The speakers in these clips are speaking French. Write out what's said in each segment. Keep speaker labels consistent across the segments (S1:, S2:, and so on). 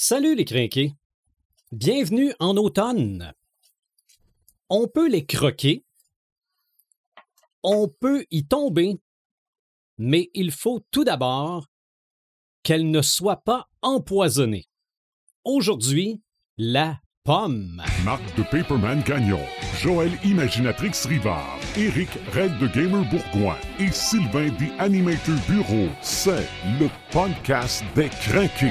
S1: Salut les crinqués! Bienvenue en automne. On peut les croquer, on peut y tomber, mais il faut tout d'abord qu'elles ne soient pas empoisonnées. Aujourd'hui, la pomme.
S2: Marc de Paperman Gagnon, Joël Imaginatrix Rivard, Éric Red de Gamer Bourgoin et Sylvain des Animator Bureau. C'est le podcast des crinqués.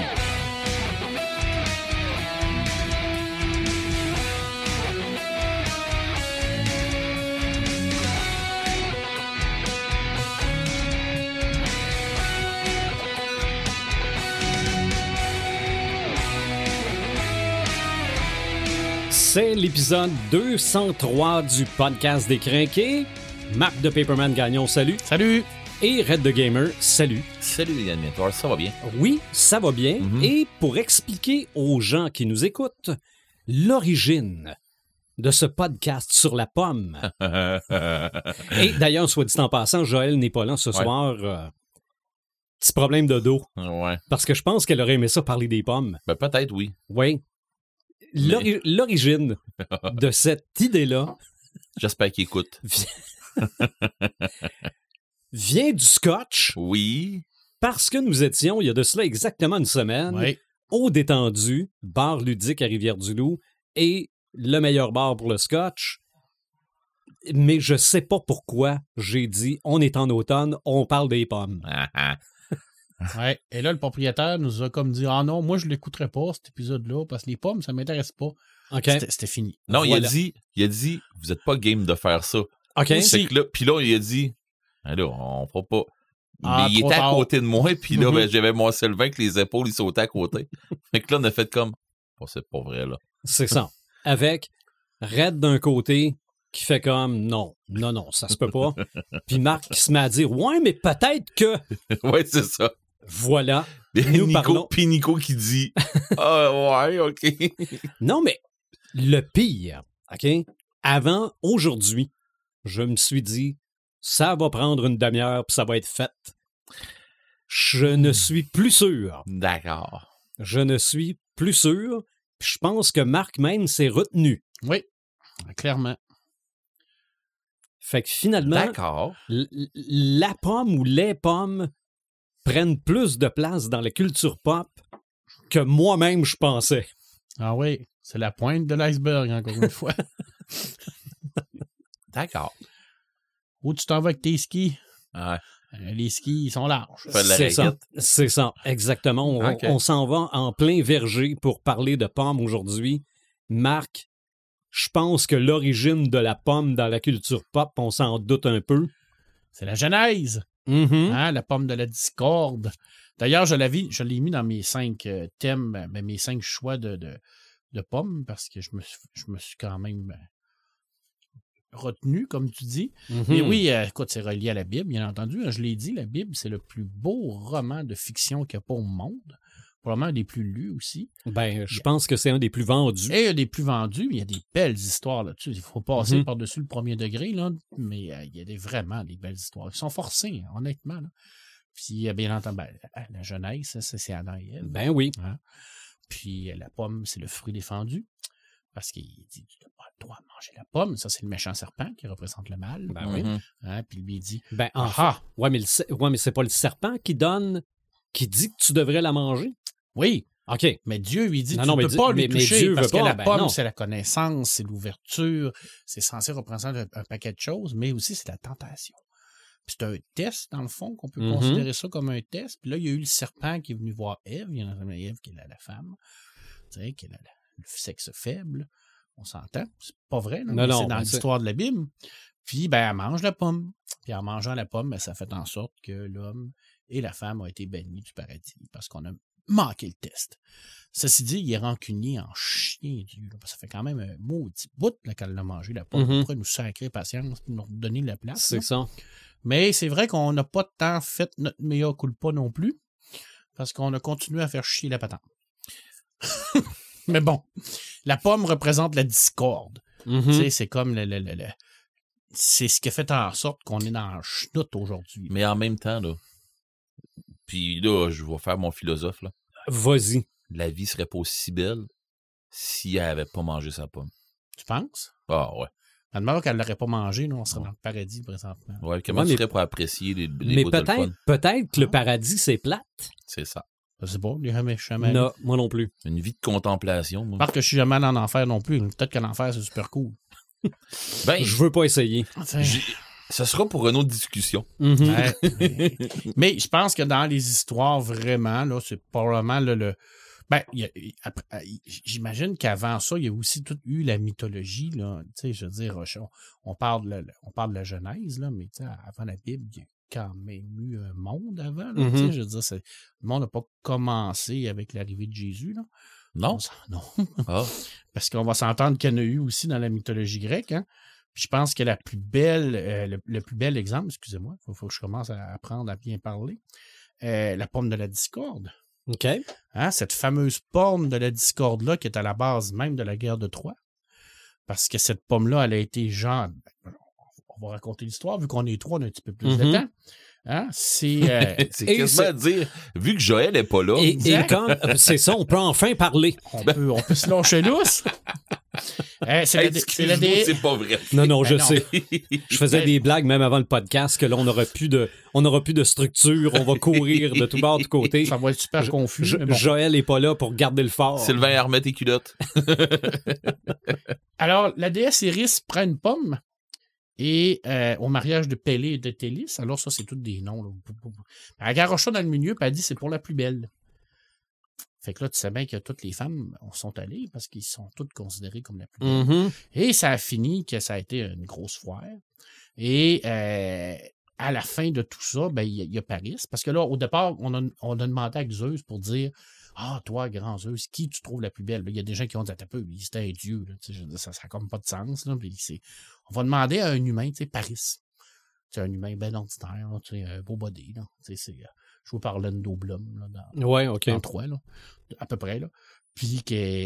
S1: C'est l'épisode 203 du podcast des crinqués. Marc de Paperman Gagnon, salut.
S3: Salut!
S1: Et Red de Gamer, salut.
S3: Salut les animateurs, ça va bien?
S1: Oui, ça va bien. Et pour expliquer aux gens qui nous écoutent l'origine de ce podcast sur la pomme. Et d'ailleurs, soit dit en passant, Joël n'est pas là ce soir. Petit problème de dos.
S3: Ouais.
S1: Parce que je pense qu'elle aurait aimé ça parler des pommes.
S3: Ben peut-être, oui.
S1: Oui. L'origine de cette idée-là
S3: J'espère qu'il écoute.
S1: vient du scotch
S3: Oui.
S1: parce que nous étions, il y a de cela exactement une semaine, au Détendu, bar ludique à Rivière-du-Loup, et le meilleur bar pour le scotch. Mais je sais pas pourquoi j'ai dit on est en automne, on parle des pommes.
S4: Ouais. Et là, le propriétaire nous a comme dit « Ah non, moi, je l'écouterai pas, cet épisode-là, parce que les pommes, ça m'intéresse pas.
S1: OK. »
S4: C'était fini.
S3: Non,
S1: Voilà.
S3: il a dit, vous êtes pas game de faire ça.
S1: OK.
S3: C'est que là, puis là, il a dit, alors, on fera pas.
S4: Ah,
S3: Mais il
S4: trop
S3: était à
S4: tard.
S3: côté de moi, puis là, ben, j'avais mon Sylvain avec les épaules, il sautait à côté. Fait que là, on a fait comme, oh, c'est pas vrai, là.
S1: C'est ça. Avec Red d'un côté qui fait comme non, ça se peut pas. Puis Marc qui se met à dire ouais, mais peut-être que.
S3: Ouais, c'est ça.
S1: Voilà. Nous parlons.
S3: Puis Nico qui dit, ah, ouais, OK.
S1: Non, mais le pire, OK? Avant, aujourd'hui, je me suis dit, ça va prendre une demi-heure puis ça va être fait. Je ne suis plus sûr.
S3: D'accord.
S1: Je ne suis plus sûr. Puis je pense que Marc même s'est retenu.
S4: Oui, clairement.
S1: Fait que finalement,
S3: D'accord.
S1: la pomme ou les pommes prennent plus de place dans la culture pop que moi-même je pensais.
S4: Ah oui, c'est la pointe de l'iceberg, encore une fois.
S3: D'accord.
S4: Où tu t'en vas avec tes skis?
S3: Ouais.
S4: Les skis, ils sont larges.
S3: Fais de la
S1: C'est ça,
S3: raquette.
S1: c'est ça, exactement.
S3: Ok.
S1: On s'en va en plein verger pour parler de pommes aujourd'hui. Marc, je pense que l'origine de la pomme dans la culture pop, on s'en doute un peu.
S4: C'est la genèse.
S1: Mhm.
S4: Hein, la pomme de la discorde. D'ailleurs, je l'ai mis dans mes 5 thèmes, mes 5 choix de pommes, parce que je me suis quand même retenu, comme tu dis.
S1: Mhm.
S4: Mais oui, écoute, c'est relié à la Bible, bien entendu. Je l'ai dit, la Bible, c'est le plus beau roman de fiction qu'il n'y a pas au monde. Probablement un des plus lus aussi.
S1: Ben, je pense que c'est un des plus vendus.
S4: Et un des plus vendus, mais il y a des belles histoires là-dessus. Il faut passer par-dessus le premier degré, là, mais il y a vraiment des belles histoires. Ils sont forcés, hein, honnêtement. Là. Puis, bien entendu, la jeunesse, ça, c'est Adam et Ève.
S1: Ben oui.
S4: Hein. Puis, la pomme, c'est le fruit défendu. Parce qu'il dit, tu n'as pas le droit de manger la pomme. Ça, c'est le méchant serpent qui représente le mal.
S1: Ben oui.
S4: Hein, puis lui, il dit,
S1: Ben, enfin, ouais, mais c'est pas le serpent qui dit que tu devrais la manger?
S4: oui,
S1: OK.
S4: mais Dieu lui dit,
S1: Non,
S4: tu
S1: non,
S4: ne
S1: mais
S4: peux pas lui
S1: mais
S4: toucher
S1: Dieu
S4: parce
S1: veut
S4: que
S1: pas,
S4: la
S1: ben
S4: pomme,
S1: non.
S4: c'est la connaissance, c'est l'ouverture, c'est censé représenter un paquet de choses, mais aussi c'est la tentation. Puis c'est un test, dans le fond, qu'on peut considérer ça comme un test. Puis là, il y a eu le serpent qui est venu voir Ève. Il y en a Ève qui est la femme, tu sais, qui est le sexe faible. On s'entend. C'est pas vrai, là, mais c'est dans l'histoire de la Bible. Puis, ben, elle mange la pomme. Puis en mangeant la pomme, ben, ça fait en sorte que l'homme et la femme ont été bannis du paradis parce qu'on a manqué le test. Ceci dit, il est rancunier en chien, Dieu. Là, parce que ça fait quand même un maudit bout là, qu'elle a mangé la pomme. Pourquoi nous sacrer patience pour nous redonner la place?
S1: C'est
S4: là.
S1: ça.
S4: Mais c'est vrai qu'on n'a pas tant fait notre mea culpa non plus parce qu'on a continué à faire chier la patente. Mais bon, la pomme représente la discorde. Tu sais, c'est comme c'est ce qui a fait en sorte qu'on est dans le chenoute aujourd'hui.
S3: Mais en même temps, là, puis là, je vais faire mon philosophe, là.
S1: Vas-y.
S3: la vie serait pas aussi belle si elle avait pas mangé sa pomme.
S4: Tu penses?
S3: Ah ouais.
S4: Alors qu'elle l'aurait pas mangé, nous, on serait dans le paradis présentement.
S3: Ouais, comment tu ferais pour apprécier les
S1: mais
S3: bouts de le fun?
S1: peut-être que le paradis, c'est plate.
S3: C'est ça.
S4: Je sais pas, jamais.
S1: Non, moi non plus.
S3: Une vie de contemplation. Moi.
S4: Part que je suis jamais allé en enfer non plus. Peut-être qu'en enfer, c'est super cool.
S3: Ben,
S1: Je veux pas essayer.
S3: ça sera pour une autre discussion.
S4: Ouais, mais je pense que dans les histoires, vraiment, là, c'est probablement j'imagine qu'avant ça, il y a aussi eu la mythologie, là. Tu sais, je veux dire, on parle de la Genèse, là, mais tu sais, avant la Bible, il y a quand même eu un monde avant, là, tu sais, je veux dire, le monde n'a pas commencé avec l'arrivée de Jésus, là.
S3: Non?
S4: Non.
S3: Ah.
S4: Parce qu'on va s'entendre qu'il y en a eu aussi dans la mythologie grecque, hein. Puis je pense que le plus bel exemple, excusez-moi, il faut que je commence à apprendre à bien parler, la pomme de la discorde.
S1: OK.
S4: Hein, cette fameuse pomme de la discorde-là qui est à la base même de la guerre de Troie. Parce que cette pomme-là, elle a été genre... On va raconter l'histoire, vu qu'on est trois, on a un petit peu plus de temps. Hein? C'est
S3: quasiment à dire, vu que Joël n'est pas là...
S1: Et comme, c'est ça, on peut enfin parler.
S4: On peut se lâcher lousse.
S3: C'est pas vrai.
S1: Non, je sais. Je faisais des blagues même avant le podcast que là, on n'aura plus de structure, on va courir de tout bord, de côté.
S4: Ça va être super confus. Mais bon.
S1: Joël n'est pas là pour garder le fort.
S3: Sylvain remet tes culottes.
S4: Alors, la déesse Iris prend une pomme et au mariage de Pélée et de Télis, alors ça, c'est tous des noms. Là. Elle garoche ça dans le milieu puis elle dit c'est pour la plus belle. Fait que là, tu sais bien que toutes les femmes sont allées parce qu'ils sont toutes considérées comme la plus belle. Et ça a fini que ça a été une grosse foire. Et à la fin de tout ça, ben il y a Paris. Parce que là, au départ, on a demandé à Zeus pour dire « Ah, toi, grand Zeus, qui tu trouves la plus belle? » Il y a des gens qui ont dit « Peu, c'était un dieu. Là, ça n'a comme pas de sens. Là, on va demander à un humain, tu sais, Paris. C'est un humain bien ordinaire, là, un beau body. Là, c'est joué par Lando Blum dans 3, là, à peu près. Là. Puis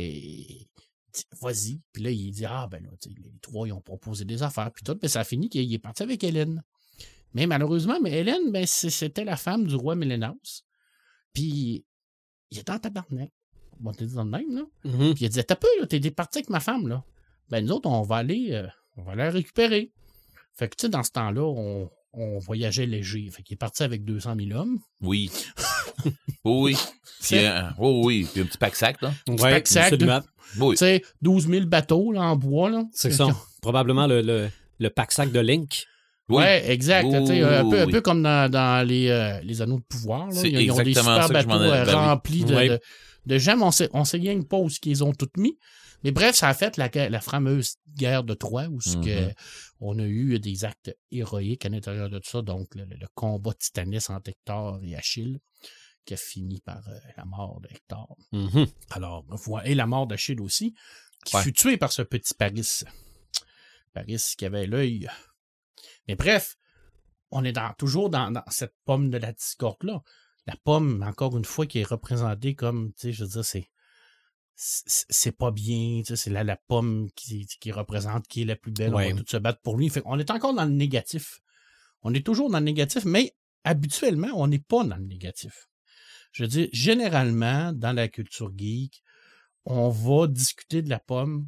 S4: vas-y. Puis là, il dit les trois, ils ont proposé des affaires. Puis tout, puis ça a fini qu'il est parti avec Hélène. Mais malheureusement, Hélène, c'était la femme du roi Mélénos. Puis il était en tabarnak. On te dit dans le même, là. Puis il disait, t'as peu, là, t'es parti avec ma femme, là. Ben nous autres, on va aller la récupérer. Fait que tu sais, dans ce temps-là, on voyageait léger. Fait qu'il est parti avec 200 000 hommes.
S3: Oui. Oui. Puis un petit pack-sac, là.
S1: Oui,
S4: pack-sac.
S3: Oui.
S4: Tu sais, 12 000 bateaux là, en bois, là.
S1: C'est ça. Probablement le pack-sac de Link.
S4: Oui, exact. Un peu comme dans les anneaux de pouvoir. Là. Ils ont des super bateaux remplis de gens, mais on ne sait rien pas où ils ont tout mis. Mais bref, ça a fait la fameuse guerre de Troie où on a eu des actes héroïques à l'intérieur de tout ça. Donc, le combat titanesque entre Hector et Achille qui a fini par la mort d'Hector. Alors, et la mort d'Achille aussi, qui fut tué par ce petit Paris. Paris qui avait l'œil. Mais bref, on est toujours dans cette pomme de la discorde-là. La pomme, encore une fois, qui est représentée comme, tu sais, je veux dire, c'est pas bien, tu sais, c'est la pomme qui représente qui est la plus belle, on va tous se battre pour lui. Fait on est encore dans le négatif. On est toujours dans le négatif, mais habituellement, on n'est pas dans le négatif. Je veux dire, généralement, dans la culture geek, on va discuter de la pomme.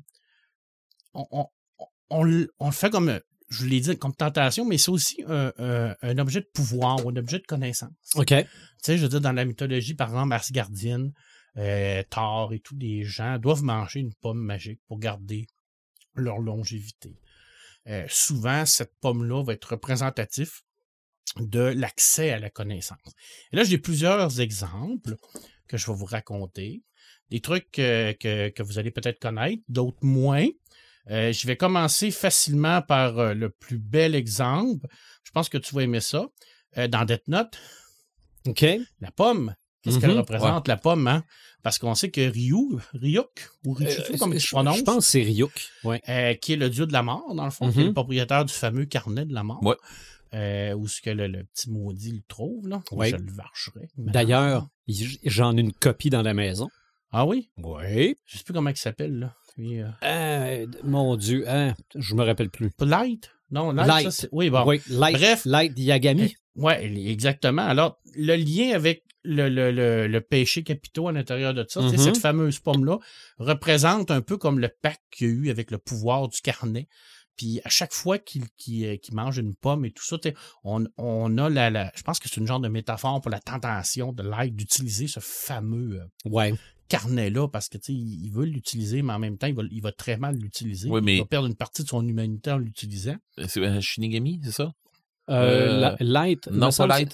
S4: On le fait comme, je vous l'ai dit, comme tentation, mais c'est aussi un objet de pouvoir ou un objet de connaissance.
S1: OK.
S4: Tu sais, je veux dire, dans la mythologie, par exemple, asgardienne, Thor et tous les gens doivent manger une pomme magique pour garder leur longévité. Souvent, cette pomme-là va être représentative de l'accès à la connaissance. Et là, j'ai plusieurs exemples que je vais vous raconter. Des trucs que vous allez peut-être connaître, d'autres moins. Je vais commencer facilement par le plus bel exemple. Je pense que tu vas aimer ça. Dans Death Note, la pomme. Qu'est-ce qu'elle représente, la pomme, hein? Parce qu'on sait que Ryuk, ou Ryuk, comme tu prononces.
S1: Je pense que c'est Ryuk,
S4: qui est le dieu de la mort, dans le fond, qui est le propriétaire du fameux carnet de la mort. Où ce que le petit maudit le trouve, là. Je le varcherai.
S1: D'ailleurs, j'en ai une copie dans la maison.
S4: Ah oui?
S1: Oui.
S4: Je sais plus comment il s'appelle, là. Puis,
S1: mon Dieu, je me rappelle plus.
S4: Light? Non, Light. Ça, oui, bon.
S1: Oui, Light,
S4: bref.
S1: Light Yagami.
S4: Oui, exactement. Alors, le lien avec le péché capitaux à l'intérieur de ça, cette fameuse pomme-là, représente un peu comme le pacte qu'il y a eu avec le pouvoir du carnet. Puis à chaque fois qu'il mange une pomme et tout ça, on a je pense que c'est une genre de métaphore pour la tentation de l'être d'utiliser ce fameux carnet-là, parce que il veut l'utiliser, mais en même temps, il va très mal l'utiliser.
S3: Oui, mais...
S4: Il va perdre une partie de son humanité en l'utilisant.
S3: C'est un Shinigami, c'est ça?
S1: Light.
S3: Non, pas Light.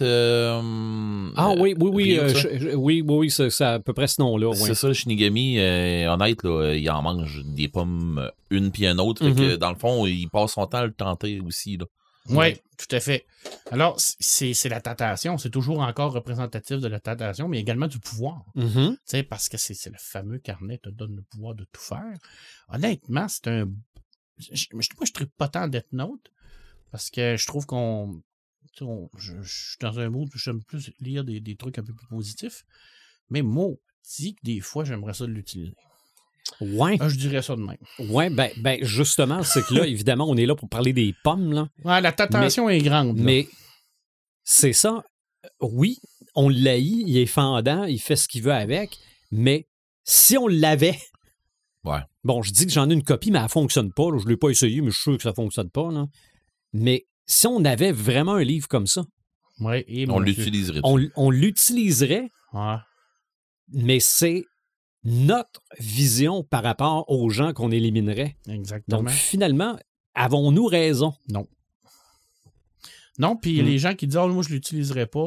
S1: Oui, c'est à peu près ce nom-là.
S3: C'est ça, le Shinigami. Honnête, là, il en mange des pommes une puis une autre. Fait que, dans le fond, il passe son temps à le tenter aussi.
S4: Oui, tout à fait. Alors, c'est la tentation. C'est toujours encore représentatif de la tentation, mais également du pouvoir. Parce que c'est le fameux carnet qui te donne le pouvoir de tout faire. Honnêtement, c'est un... Moi, je tripe pas tant Death Note. Parce que je trouve je suis dans un mood où j'aime plus lire des trucs un peu plus positifs. Mais dit que des fois, j'aimerais ça l'utiliser.
S1: Ouais.
S4: Je dirais ça de même.
S1: Ouais, ben justement, c'est que là, évidemment, on est là pour parler des pommes, là.
S4: Ouais, la tentation est grande. Là.
S1: Mais c'est ça. Oui, on l'haït, il est fendant, il fait ce qu'il veut avec, mais si on l'avait...
S3: Ouais.
S1: Bon, je dis que j'en ai une copie, mais elle fonctionne pas. Là. Je l'ai pas essayé, mais je suis sûr que ça fonctionne pas, là. Mais si on avait vraiment un livre comme ça,
S3: on l'utiliserait.
S1: On l'utiliserait, mais c'est notre vision par rapport aux gens qu'on éliminerait.
S4: Exactement.
S1: Donc, finalement, avons-nous raison?
S4: Non. Non, puis les gens qui disent « moi, je l'utiliserais pas »,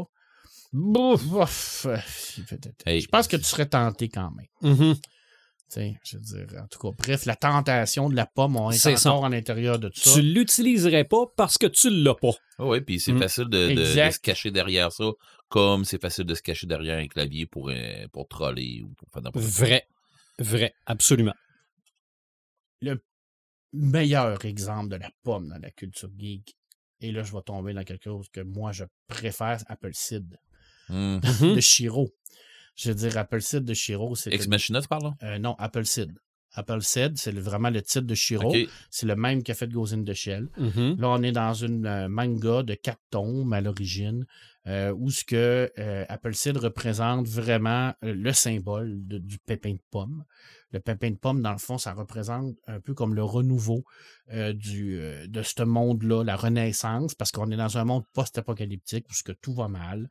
S4: je pense que tu serais tenté quand même. Je veux dire, en tout cas, bref, la tentation de la pomme, on est encore à l'intérieur de tout ça.
S1: Tu l'utiliserais pas parce que tu l'as pas.
S3: Oui, puis c'est facile de se cacher derrière ça, comme c'est facile de se cacher derrière un clavier pour troller ou pour faire n'importe quoi.
S1: Vrai, absolument.
S4: Le meilleur exemple de la pomme dans la culture geek, et là, je vais tomber dans quelque chose que moi, je préfère, Appleseed, de Shiro. Je veux dire, Appleseed de Shiro, c'est...
S3: Ex Machina, tu parles, là?
S4: Non, Appleseed. Appleseed, c'est vraiment le titre de Shiro. Okay. C'est le même qui a fait Ghost in the Shell. Là, on est dans une manga de 4 tomes à l'origine, où ce que Appleseed représente vraiment le symbole du pépin de pomme. Le pépin de pomme, dans le fond, ça représente un peu comme le renouveau de ce monde-là, la renaissance, parce qu'on est dans un monde post-apocalyptique où ce que tout va mal.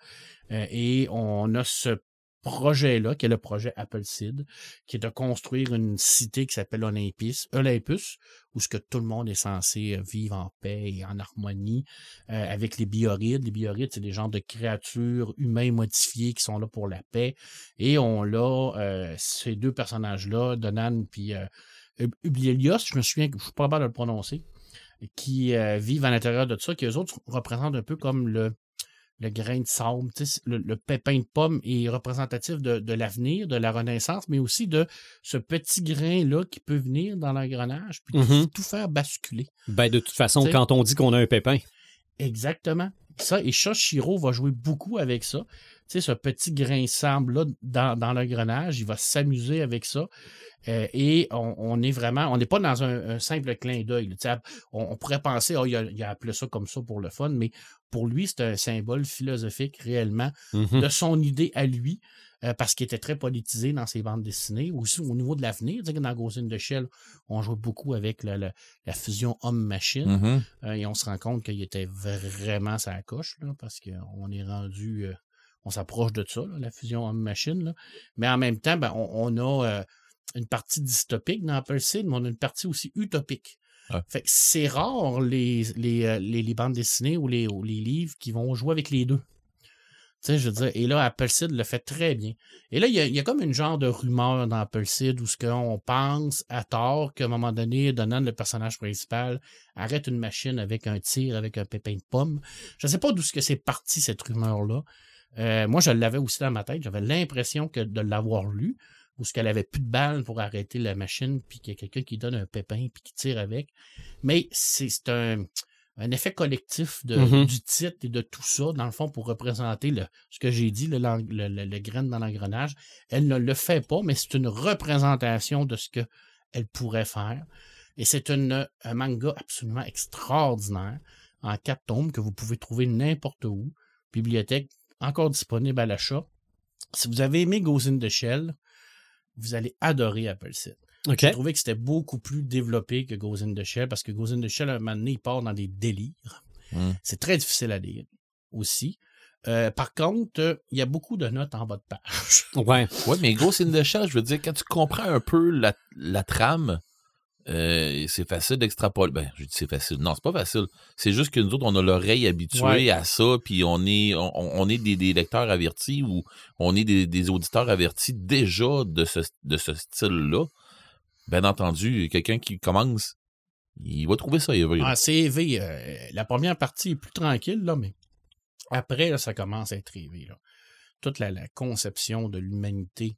S4: Et on a ce projet-là, qui est le projet Appleseed, qui est de construire une cité qui s'appelle Olympus, où ce que tout le monde est censé vivre en paix et en harmonie avec les biorides. Les biorides, c'est des genres de créatures humaines modifiées qui sont là pour la paix. Et on a ces deux personnages-là, Donan puis Ublielios, je me souviens, je suis pas capable de le prononcer, qui vivent à l'intérieur de ça, qui eux autres représentent un peu comme le grain de sable. Le pépin de pomme est représentatif de l'avenir, de la renaissance, mais aussi de ce petit grain-là qui peut venir dans l'engrenage puis tout faire basculer.
S1: Ben, de toute façon, quand on dit qu'on a un pépin.
S4: Exactement. Ça, et Shiro va jouer beaucoup avec ça. Ce petit grain de sable-là dans l'engrenage, il va s'amuser avec ça. Et on n'est pas dans un simple clin d'œil. On pourrait penser, il a appelé ça comme ça pour le fun, mais pour lui, c'est un symbole philosophique réellement de son idée à lui, parce qu'il était très politisé dans ses bandes dessinées. Aussi au niveau de l'avenir, dans Ghost in the Shell, on joue beaucoup avec la fusion homme-machine, et on se rend compte qu'il était vraiment sa coche, là, parce qu'on est rendu... on s'approche de ça, là, la fusion homme-machine. Là. Mais en même temps, on a une partie dystopique dans Appleseed, mais on a une partie aussi utopique. Fait que c'est rare les bandes dessinées ou les livres qui vont jouer avec les deux. Tu sais, je veux dire, et là, Appleseed le fait très bien. Et là, il y a comme une genre de rumeur dans Appleseed où ce qu'on pense à tort qu'à un moment donné, Donan, le personnage principal, arrête une machine avec un tir, avec un pépin de pomme. Je ne sais pas d'où c'est parti, cette rumeur-là. Moi, je l'avais aussi dans ma tête. J'avais l'impression de l'avoir lu, où ce qu'elle avait plus de balles pour arrêter la machine, puis qu'il y a quelqu'un qui donne un pépin, puis qui tire avec. Mais c'est un effet collectif du titre et de tout ça, dans le fond, pour représenter ce que j'ai dit, le graine dans l'engrenage. Elle ne le fait pas, mais c'est une représentation de ce qu'elle pourrait faire. Et c'est un manga absolument extraordinaire, en 4 tomes, que vous pouvez trouver n'importe où. Bibliothèque, encore disponible à l'achat. Si vous avez aimé Ghost in the Shell, vous allez adorer Appleseed.
S1: Okay.
S4: J'ai trouvé que c'était beaucoup plus développé que Ghost in the Shell, parce que Ghost in the Shell, à un moment donné, il part dans des délires. C'est très difficile à lire aussi. Par contre, il y a beaucoup de notes en bas de page.
S3: Ouais, mais Ghost in the Shell, je veux dire, quand tu comprends un peu la trame, c'est facile d'extrapoler. Ben, je dis c'est facile. Non, c'est pas facile. C'est juste que nous autres, on a l'oreille habituée à ça, puis on est des lecteurs avertis ou on est des auditeurs avertis déjà de ce style-là. Bien entendu, quelqu'un qui commence, il va trouver ça élevé.
S4: C'est élevé. La première partie est plus tranquille, là, mais après, là, ça commence à être élevé. Là. Toute la conception de l'humanité.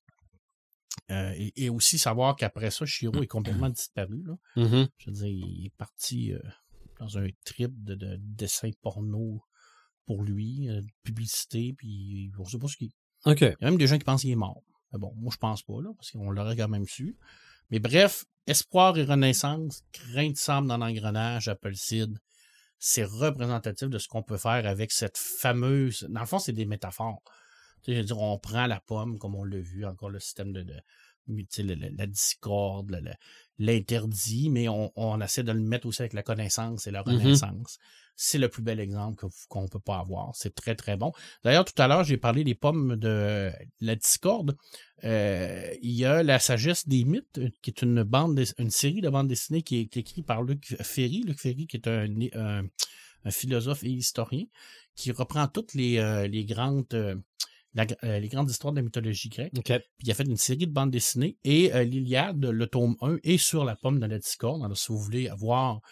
S4: Et aussi savoir qu'après ça, Shiro est complètement disparu. Là.
S1: Mm-hmm.
S4: Je veux dire, il est parti dans un trip de dessin porno pour lui, de publicité, puis on ne sait pas ce qu'il est.
S1: Okay.
S4: Il y a même des gens qui pensent qu'il est mort. Mais bon, moi, je pense pas, là, parce qu'on l'aurait quand même su. Mais bref, espoir et renaissance, grain de sable dans l'engrenage, Appleseed, c'est représentatif de ce qu'on peut faire avec cette fameuse... Dans le fond, c'est des métaphores. Tu sais, je veux dire, on prend la pomme, comme on l'a vu, encore le système de la discorde, l'interdit, mais on essaie de le mettre aussi avec la connaissance et la renaissance. C'est le plus bel exemple qu'on peut pas avoir. C'est très, très bon. D'ailleurs, tout à l'heure, j'ai parlé des pommes de la discorde. Il y a La sagesse des mythes, qui est une série de bandes dessinées qui est écrite par Luc Ferry. Luc Ferry, qui est un philosophe et historien, qui reprend toutes les grandes histoires de la mythologie grecque.
S1: Okay.
S4: Puis il a fait une série de bandes dessinées et l'Iliade, le tome 1, est sur la pomme de la discorde. Alors, si vous voulez avoir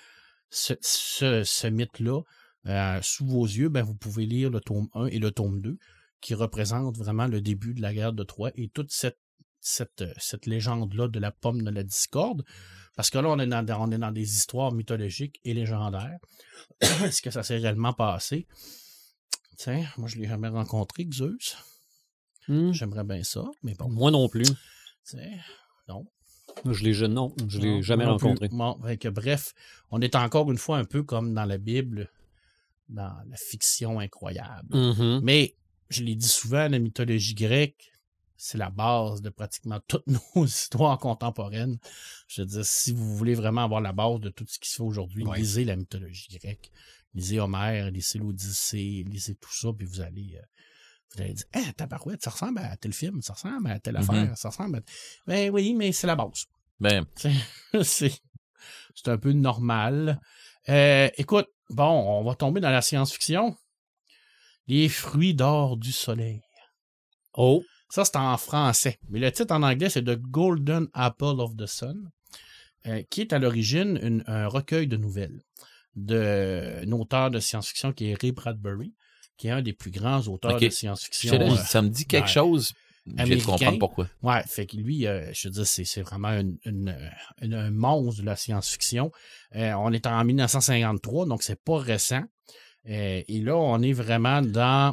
S4: ce mythe-là sous vos yeux, ben, vous pouvez lire le tome 1 et le tome 2, qui représentent vraiment le début de la guerre de Troie et toute cette légende-là de la pomme de la discorde. Parce que là, on est dans des histoires mythologiques et légendaires. Est-ce que ça s'est réellement passé? Tiens, moi, je ne l'ai jamais rencontré, Zeus. J'aimerais bien ça, mais bon.
S1: Moi non plus.
S4: Tiens, non.
S1: Je l'ai jamais rencontré.
S4: Bon, bref, on est encore une fois un peu comme dans la Bible, dans la fiction incroyable.
S1: Mm-hmm.
S4: Mais, je l'ai dit souvent, la mythologie grecque, c'est la base de pratiquement toutes nos histoires contemporaines. Je veux dire, si vous voulez vraiment avoir la base de tout ce qui se fait aujourd'hui, lisez la mythologie grecque. Lisez Homère, lisez l'Odyssée, lisez tout ça, puis vous allez dire, tabarouette, ça ressemble à tel film, ça ressemble à telle affaire, ça ressemble à... Ben oui, mais c'est la base.
S3: Ben.
S4: C'est un peu normal. Écoute, bon, on va tomber dans la science-fiction. Les fruits d'or du soleil.
S1: Oh!
S4: Ça, c'est en français. Mais le titre en anglais, c'est The Golden Apple of the Sun, qui est à l'origine un recueil de nouvelles d'un auteur de science-fiction qui est Ray Bradbury, qui est un des plus grands auteurs de science-fiction.
S3: Ça me dit quelque chose. Je vais comprendre pourquoi.
S4: Ouais, fait que lui, je veux dire, c'est vraiment un monstre de la science-fiction. On est en 1953, donc c'est pas récent. Et là, on est vraiment dans...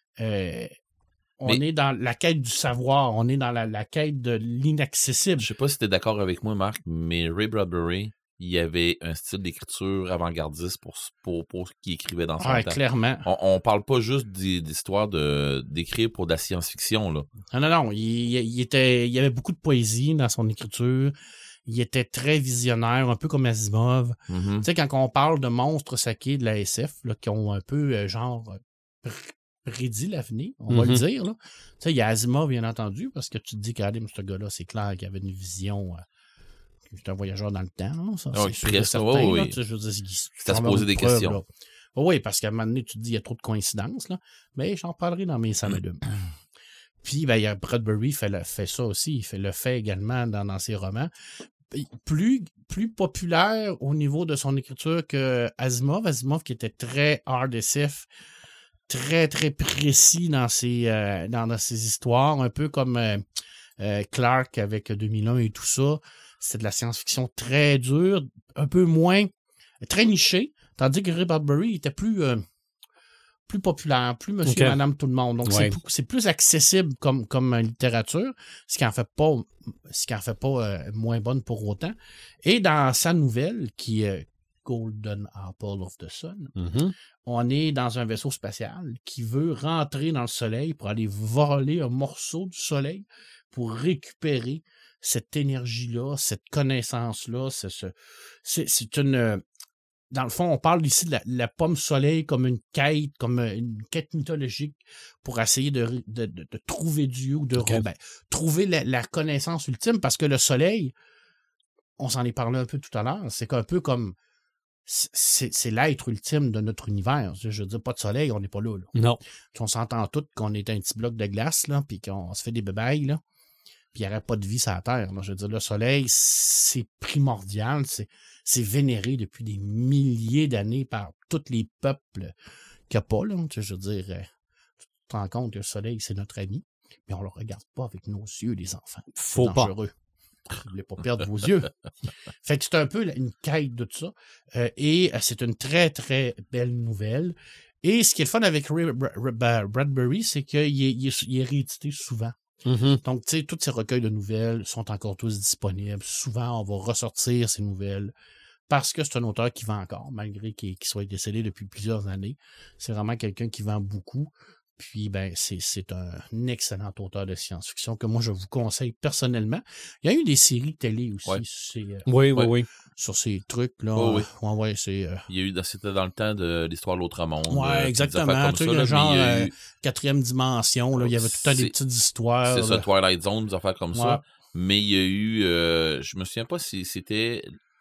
S4: On est dans la quête du savoir, on est dans la quête de l'inaccessible.
S3: Je sais pas si tu es d'accord avec moi, Marc, mais Ray Bradbury, il y avait un style d'écriture avant-gardiste pour ce qu'il écrivait dans son temps.
S4: Clairement.
S3: On parle pas juste d'histoire d'écrire pour de la science-fiction, là.
S4: Non. Il y avait beaucoup de poésie dans son écriture. Il était très visionnaire, un peu comme Asimov.
S3: Mm-hmm.
S4: Tu sais, quand on parle de monstres saqués de la SF, là, qui ont un peu, prédit l'avenir, on va le dire, là. Tu sais, il y a Asimov, bien entendu, parce que tu te dis qu'Adam, ce gars-là, c'est clair qu'il avait une vision... C'est un voyageur dans le temps, là. Ça, c'est certain,
S3: oui.
S4: Là, tu sais, je veux dire,
S3: c'est à se poser des questions.
S4: Là. Oui, parce qu'à un moment donné, tu te dis, il y a trop de coïncidences, là. Mais j'en parlerai dans mes salades. Puis, ben, Bradbury fait ça aussi. Il le fait également dans ses romans. Plus populaire au niveau de son écriture que Asimov. Asimov qui était très hard SF, très, très précis dans ses histoires. Un peu comme Clark avec 2001 et tout ça. C'est de la science-fiction très dure, un peu moins, très nichée, tandis que Ray Bradbury était plus populaire, plus monsieur, madame, tout le monde. Donc, c'est plus accessible comme littérature, ce qui en fait pas moins bonne pour autant. Et dans sa nouvelle, Golden Apple of the Sun.
S1: Mhm.
S4: On est dans un vaisseau spatial qui veut rentrer dans le soleil pour aller voler un morceau du soleil pour récupérer cette énergie-là, cette connaissance-là. C'est une... Dans le fond, on parle ici de la pomme soleil comme une quête mythologique pour essayer de trouver Dieu ou de trouver la connaissance ultime, parce que le soleil, on s'en est parlé un peu tout à l'heure, c'est un peu comme c'est l'être ultime de notre univers. Je veux dire, pas de soleil, on n'est pas là.
S1: Non.
S4: Puis on s'entend tous qu'on est un petit bloc de glace, là, puis qu'on se fait des bébailles, là. Puis il n'y aurait pas de vie sur la Terre. Là. Je veux dire, le soleil, c'est primordial, c'est vénéré depuis des milliers d'années par tous les peuples qu'il n'y a pas. Là. Je veux dire, tu te rends compte que le soleil, c'est notre ami, mais on ne le regarde pas avec nos yeux, les enfants.
S1: Faut
S4: c'est dangereux. Vous ne voulez pas perdre vos yeux. Fait que c'est un peu une quête de tout ça. Et c'est une très, très belle nouvelle. Et ce qui est le fun avec Ray Bradbury, c'est qu'il est réédité souvent.
S1: Mm-hmm.
S4: Donc, tu sais, tous ces recueils de nouvelles sont encore tous disponibles. Souvent, on va ressortir ces nouvelles parce que c'est un auteur qui vend encore, malgré qu'il soit décédé depuis plusieurs années. C'est vraiment quelqu'un qui vend beaucoup. Puis, ben, c'est un excellent auteur de science-fiction que moi, je vous conseille personnellement. Il y a eu des séries télé aussi.
S1: Ouais. Oui.
S4: Sur ces trucs-là.
S3: Oh, oui.
S4: Ouais, c'est...
S3: Il y a eu, c'était dans le temps de l'histoire de l'autre monde.
S4: Ouais, exactement. Tu sais, le genre quatrième dimension, là, il y avait tout le temps des petites histoires.
S3: C'est ça, Twilight Zone, des affaires comme ça. Mais il y a eu, je me souviens pas si c'était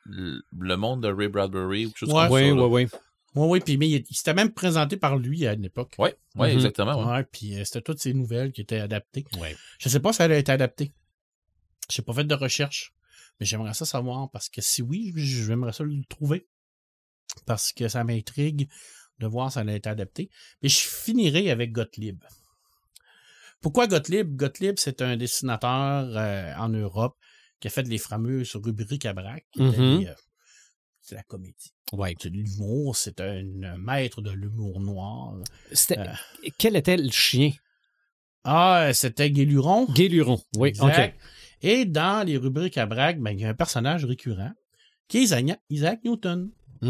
S3: le monde de Ray Bradbury ou quelque chose comme ça.
S1: Oui.
S4: Oui, puis mais il s'était même présenté par lui à une époque.
S3: Oui, exactement.
S4: Ouais, puis c'était toutes ces nouvelles qui étaient adaptées.
S1: Ouais.
S4: Je sais pas si elle a été adaptée. J'ai pas fait de recherche, mais j'aimerais ça savoir, parce que si oui, j'aimerais ça le trouver. Parce que ça m'intrigue de voir si elle a été adaptée. Mais je finirai avec Gottlieb. Pourquoi Gottlieb? Gottlieb, c'est un dessinateur en Europe qui a fait les fameuses rubriques à braque. C'est la comédie.
S1: Ouais.
S4: C'est de l'humour, c'est un maître de l'humour noir.
S1: Quel était le chien?
S4: C'était Guéluron.
S1: Guéluron, oui.
S4: Exact. OK. Et dans les rubriques à braque, ben, il y a un personnage récurrent qui est Isaac Newton,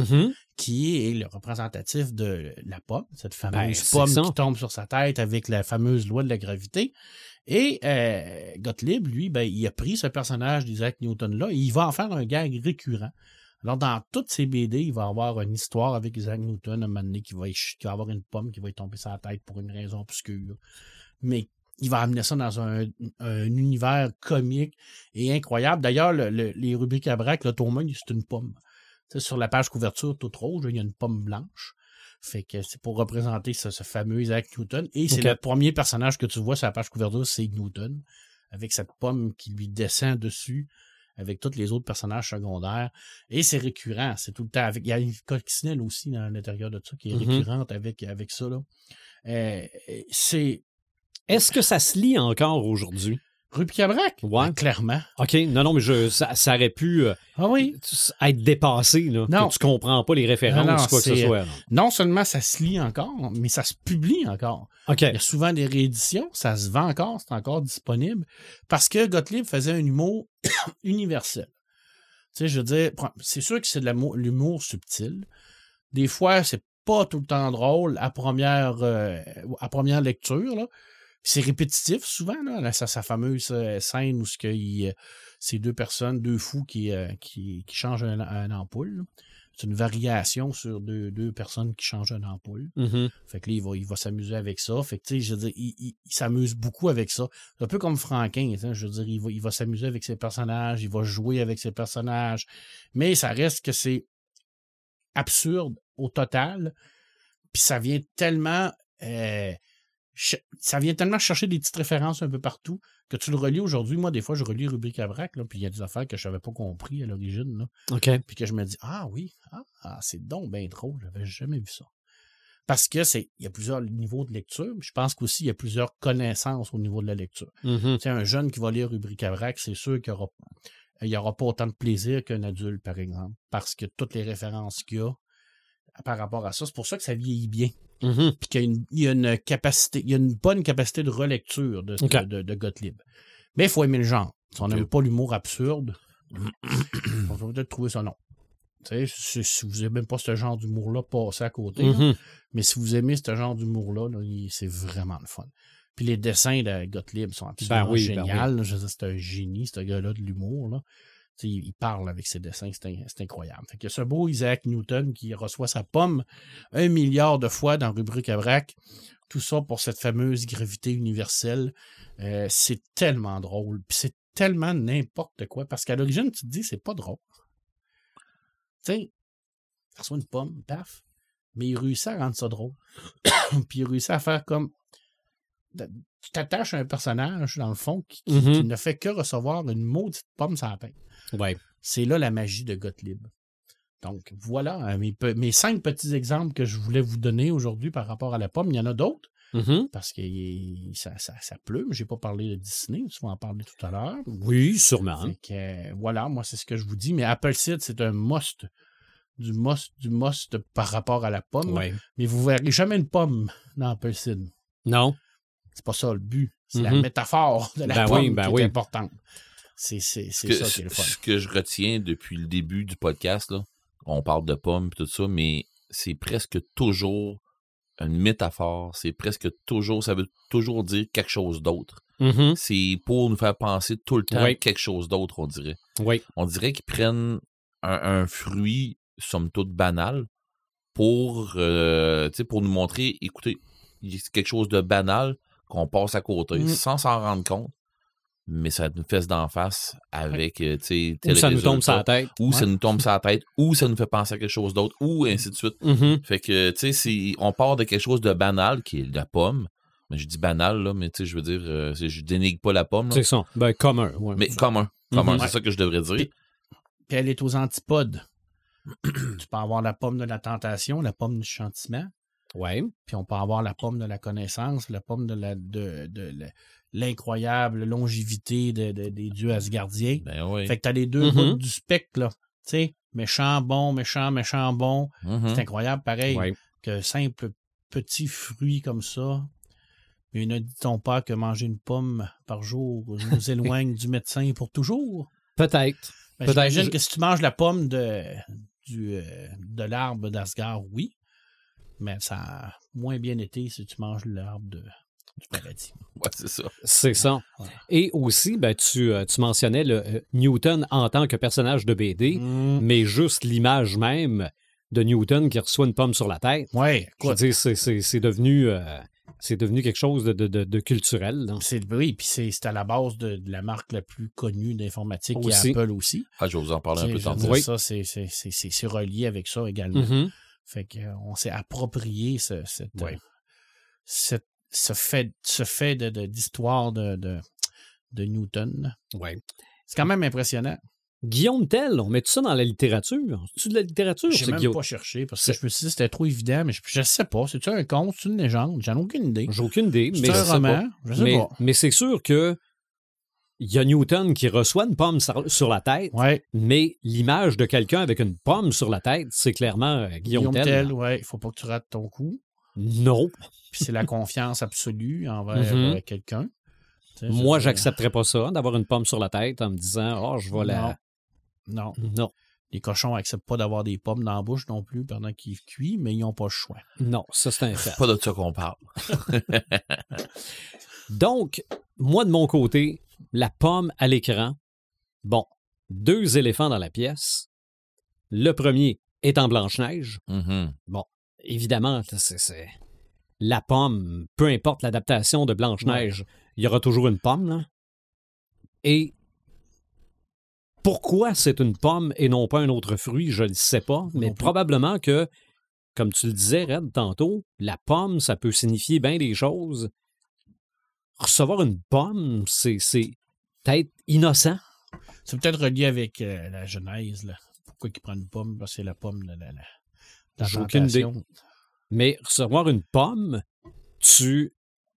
S4: qui est le représentatif de la pomme, cette fameuse pomme qui tombe sur sa tête avec la fameuse loi de la gravité. Et Gottlieb, lui, ben, il a pris ce personnage d'Isaac Newton-là et il va en faire un gag récurrent. Alors, dans toutes ces BD, il va avoir une histoire avec Isaac Newton, un moment donné, qui va avoir une pomme qui va lui tomber sur la tête pour une raison obscure. Mais il va amener ça dans un univers comique et incroyable. D'ailleurs, les rubriques à braque, le tome 1, c'est une pomme. Tu sais, sur la page couverture toute rouge, il y a une pomme blanche. Fait que c'est pour représenter ce fameux Isaac Newton. Et c'est le premier personnage que tu vois sur la page couverture, c'est Newton, avec cette pomme qui lui descend dessus, avec tous les autres personnages secondaires. Et c'est récurrent. C'est tout le temps avec. Il y a une coccinelle aussi dans l'intérieur de ça qui est récurrente avec ça. Là.
S1: Est-ce que ça se lit encore aujourd'hui?
S4: Rubrique à braque?
S1: Ouais.
S4: Clairement.
S1: OK. Non, mais ça aurait pu être dépassé. Là, non. Que tu comprends pas les références ou quoi que ce soit.
S4: Non seulement ça se lit encore, mais ça se publie encore.
S1: OK.
S4: Il y a souvent des rééditions. Ça se vend encore. C'est encore disponible. Parce que Gottlieb faisait un humour universel. Tu sais, je veux dire, c'est sûr que c'est de l'humour subtil. Des fois, c'est pas tout le temps drôle à première lecture, là. C'est répétitif souvent, là, sa fameuse scène où c'est deux fous qui changent un ampoule. Là. C'est une variation sur deux personnes qui changent une ampoule. Fait que là, il va s'amuser avec ça. Fait que, tu sais, je veux dire, il s'amuse beaucoup avec ça. C'est un peu comme Franquin, hein, je veux dire, il va s'amuser avec ses personnages, il va jouer avec ses personnages. Mais ça reste que c'est absurde au total. Puis ça vient tellement... chercher des petites références un peu partout que tu le relis aujourd'hui. Moi, des fois, je relis Rubrique à braque, puis il y a des affaires que je n'avais pas compris à l'origine. Là.
S1: OK.
S4: Puis que je me dis, c'est donc bien drôle, j'avais jamais vu ça. Parce que il y a plusieurs niveaux de lecture, mais je pense qu'aussi il y a plusieurs connaissances au niveau de la lecture. C'est un jeune qui va lire Rubrique à braque, c'est sûr qu'il n'y aura pas autant de plaisir qu'un adulte, par exemple, parce que toutes les références qu'il y a par rapport à ça, c'est pour ça que ça vieillit bien. Puis qu'il y a une capacité, il y a une bonne capacité de relecture de Gottlieb. Mais il faut aimer le genre. Si on n'aime pas l'humour absurde, on va peut-être trouver ça non. Si vous n'aimez pas ce genre d'humour-là, passez à côté. Là. Mais si vous aimez ce genre d'humour-là, là, c'est vraiment le fun. Puis les dessins de Gottlieb sont absolument géniaux. Ben oui. Je veux dire, c'est un génie, ce gars-là de l'humour. Là. Il parle avec ses dessins, c'est incroyable. Fait que ce beau Isaac Newton qui reçoit sa pomme 1 milliard de fois dans Rubrique à Vrac, tout ça pour cette fameuse gravité universelle. C'est tellement drôle. Puis c'est tellement n'importe quoi. Parce qu'à l'origine, tu te dis, c'est pas drôle. Tu sais, il reçoit une pomme, paf. Mais il réussit à rendre ça drôle. Puis il réussit à faire comme... Tu t'attaches à un personnage, dans le fond, qui ne fait que recevoir une maudite pomme sur la tête.
S1: Ouais.
S4: C'est là la magie de Gottlieb. Donc, voilà mes 5 petits exemples que je voulais vous donner aujourd'hui par rapport à la pomme. Il y en a d'autres, parce que ça pleut, mais je n'ai pas parlé de Disney. Tu vas en parler tout à l'heure.
S1: Oui, sûrement.
S4: Fait que, voilà, moi, c'est ce que je vous dis. Mais Appleseed, c'est un must. Du must par rapport à la pomme.
S1: Ouais.
S4: Mais vous ne verrez jamais une pomme dans Appleseed.
S1: Non.
S4: C'est pas ça le but. C'est la métaphore de la pomme qui est importante. C'est ça qui est le fun.
S3: Ce que je retiens depuis le début du podcast, là, on parle de pommes et tout ça, mais c'est presque toujours une métaphore. C'est presque toujours, ça veut toujours dire quelque chose d'autre. C'est pour nous faire penser tout le temps quelque chose d'autre, on dirait.
S1: Oui.
S3: On dirait qu'ils prennent un fruit, somme toute banal, pour nous montrer, écoutez, c'est quelque chose de banal qu'on passe à côté, sans s'en rendre compte, mais ça nous fesse d'en face avec,
S1: ou ça nous tombe sur la tête.
S3: Ou ça nous tombe sur la tête, ou ça nous fait penser à quelque chose d'autre, ou ainsi de suite. Fait que, on part de quelque chose de banal, qui est la pomme. Mais je dis banal, là, mais je veux dire, je dénigre pas la pomme. Là.
S1: C'est ça. Ben, commun. Ouais.
S3: Mais commun, c'est ça que je devrais dire.
S4: Puis elle est aux antipodes. Tu peux avoir la pomme de la tentation, la pomme du châtiment.
S1: Ouais.
S4: Puis on peut avoir la pomme de la connaissance, la pomme de l'incroyable longévité des dieux asgardiens.
S3: Ben oui.
S4: Fait que t'as les deux bouts du spectre, là. Tu sais, méchant, bon, méchant, bon. C'est incroyable, pareil, que simple petit fruit comme ça. Mais ne dit-on pas que manger une pomme par jour nous éloigne du médecin pour toujours?
S1: Peut-être.
S4: Ben, j'imagine que si tu manges la pomme de l'arbre d'Asgard, oui. Mais ça a moins bien été si tu manges l'arbre du paradis.
S3: Ouais, c'est ça.
S1: C'est ça.
S4: Ouais.
S1: Et aussi, ben, tu mentionnais Newton en tant que personnage de BD, mais juste l'image même de Newton qui reçoit une pomme sur la tête.
S4: Oui,
S1: je veux dire, c'est devenu quelque chose de culturel.
S4: Oui, puis c'est à la base de la marque la plus connue d'informatique, qui est Apple aussi.
S3: Ah, je vais vous en parler un peu tantôt.
S4: Oui. Ça, c'est relié avec ça également. Fait qu'on s'est approprié ce fait d'histoire de Newton.
S1: Ouais.
S4: C'est quand même impressionnant.
S1: Guillaume Tell, on met tout ça dans la littérature. C'est de la littérature?
S4: J'ai même pas cherché parce que je me suis dit que c'était trop évident, mais je sais pas. C'est-tu un conte? C'est une légende? J'en ai aucune idée.
S1: J'ai aucune idée.
S4: C'est un roman? Je sais pas.
S1: Mais c'est sûr que il y a Newton qui reçoit une pomme sur la tête, mais l'image de quelqu'un avec une pomme sur la tête, c'est clairement Guillaume Tell.
S4: Oui, il faut pas que tu rates ton coup.
S1: Non.
S4: Puis c'est la confiance absolue envers quelqu'un.
S1: Moi, j'accepterais pas ça, d'avoir une pomme sur la tête en me disant « Oh, je vais la... »
S4: Non. Les cochons n'acceptent pas d'avoir des pommes dans la bouche non plus pendant qu'ils cuisent, mais ils n'ont pas le choix.
S1: Non, ça c'est un fait.
S3: C'est pas de ça qu'on parle.
S1: Donc, moi de mon côté, la pomme à l'écran. Bon, 2 éléphants dans la pièce. Le premier est en Blanche-Neige. Bon, évidemment, c'est la pomme, peu importe l'adaptation de Blanche-Neige, il y aura toujours une pomme, là. Et pourquoi c'est une pomme et non pas un autre fruit, je ne le sais pas, mais probablement que, comme tu le disais, Red, tantôt, la pomme, ça peut signifier bien des choses. Recevoir une pomme, c'est peut-être innocent.
S4: C'est peut-être relié avec la Genèse, là. Pourquoi ils prennent une pomme? Parce que c'est la pomme de la
S1: J'ai aucune idée. Mais recevoir une pomme, tu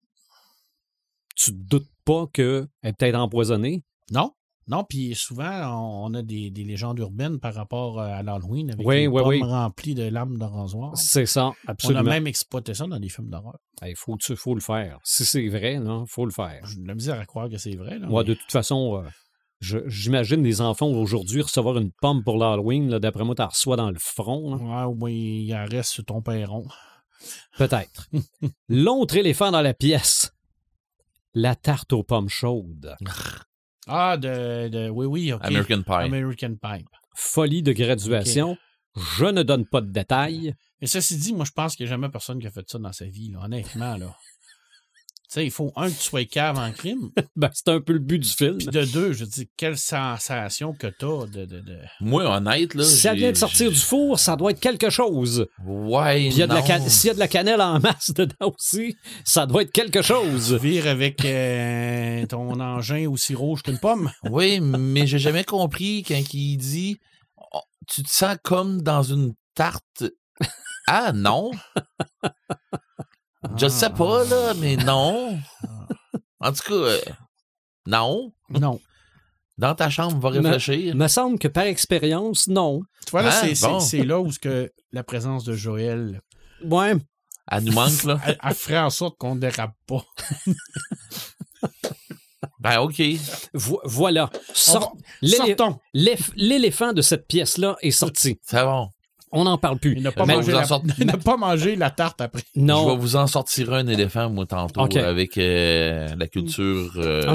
S1: te doutes pas qu'elle est peut-être empoisonnée?
S4: Non, puis souvent, on a des légendes urbaines par rapport à l'Halloween avec des pommes remplies de lames de rasoir.
S1: C'est ça, absolument.
S4: On a même exploité ça dans des films d'horreur.
S1: Il faut le faire. Si c'est vrai, il faut le faire.
S4: J'ai de la misère à croire que c'est vrai. Là,
S1: de toute façon, J'imagine les enfants aujourd'hui recevoir une pomme pour l'Halloween. Là, d'après moi, tu en reçois dans le front. Là.
S4: Ouais, oui, il en reste sur ton perron.
S1: Peut-être. L'autre éléphant dans la pièce. La tarte aux pommes chaudes.
S4: Ah, oui, OK.
S3: American Pie.
S4: American Pie.
S1: Folie de graduation. Okay. Je ne donne pas de détails.
S4: Mais ceci dit, moi, je pense qu'il n'y a jamais personne qui a fait ça dans sa vie, là, honnêtement, là. Tu sais, il faut, que tu sois cave en crime.
S1: Ben, c'est un peu le but du film.
S4: Puis de deux, je dis, quelle sensation que t'as de...
S3: Moi, honnête, là...
S1: Si ça vient de sortir du four, ça doit être quelque chose.
S3: Ouais,
S1: s'il y a de la cannelle en masse dedans aussi, ça doit être quelque chose.
S4: Vire avec ton engin aussi rouge qu'une pomme.
S3: Oui, mais j'ai jamais compris quand il dit « Tu te sens comme dans une tarte... » Ah, non! Je sais pas, là, mais non. En tout cas, non.
S4: Non.
S3: Dans ta chambre, va réfléchir.
S1: Me semble que par expérience, non.
S4: Tu vois, là, c'est là où la présence de Joël...
S1: Ouais.
S3: Elle nous manque, là.
S4: Elle ferait en sorte qu'on ne dérape pas.
S3: Ben, OK.
S1: Voilà.
S4: Sortons.
S1: L'éléphant de cette pièce-là est sorti.
S3: C'est bon.
S1: On n'en parle plus.
S4: Il n'a pas mangé la tarte après.
S1: Non.
S3: Je vais vous en sortir un éléphant, moi, tantôt, avec la culture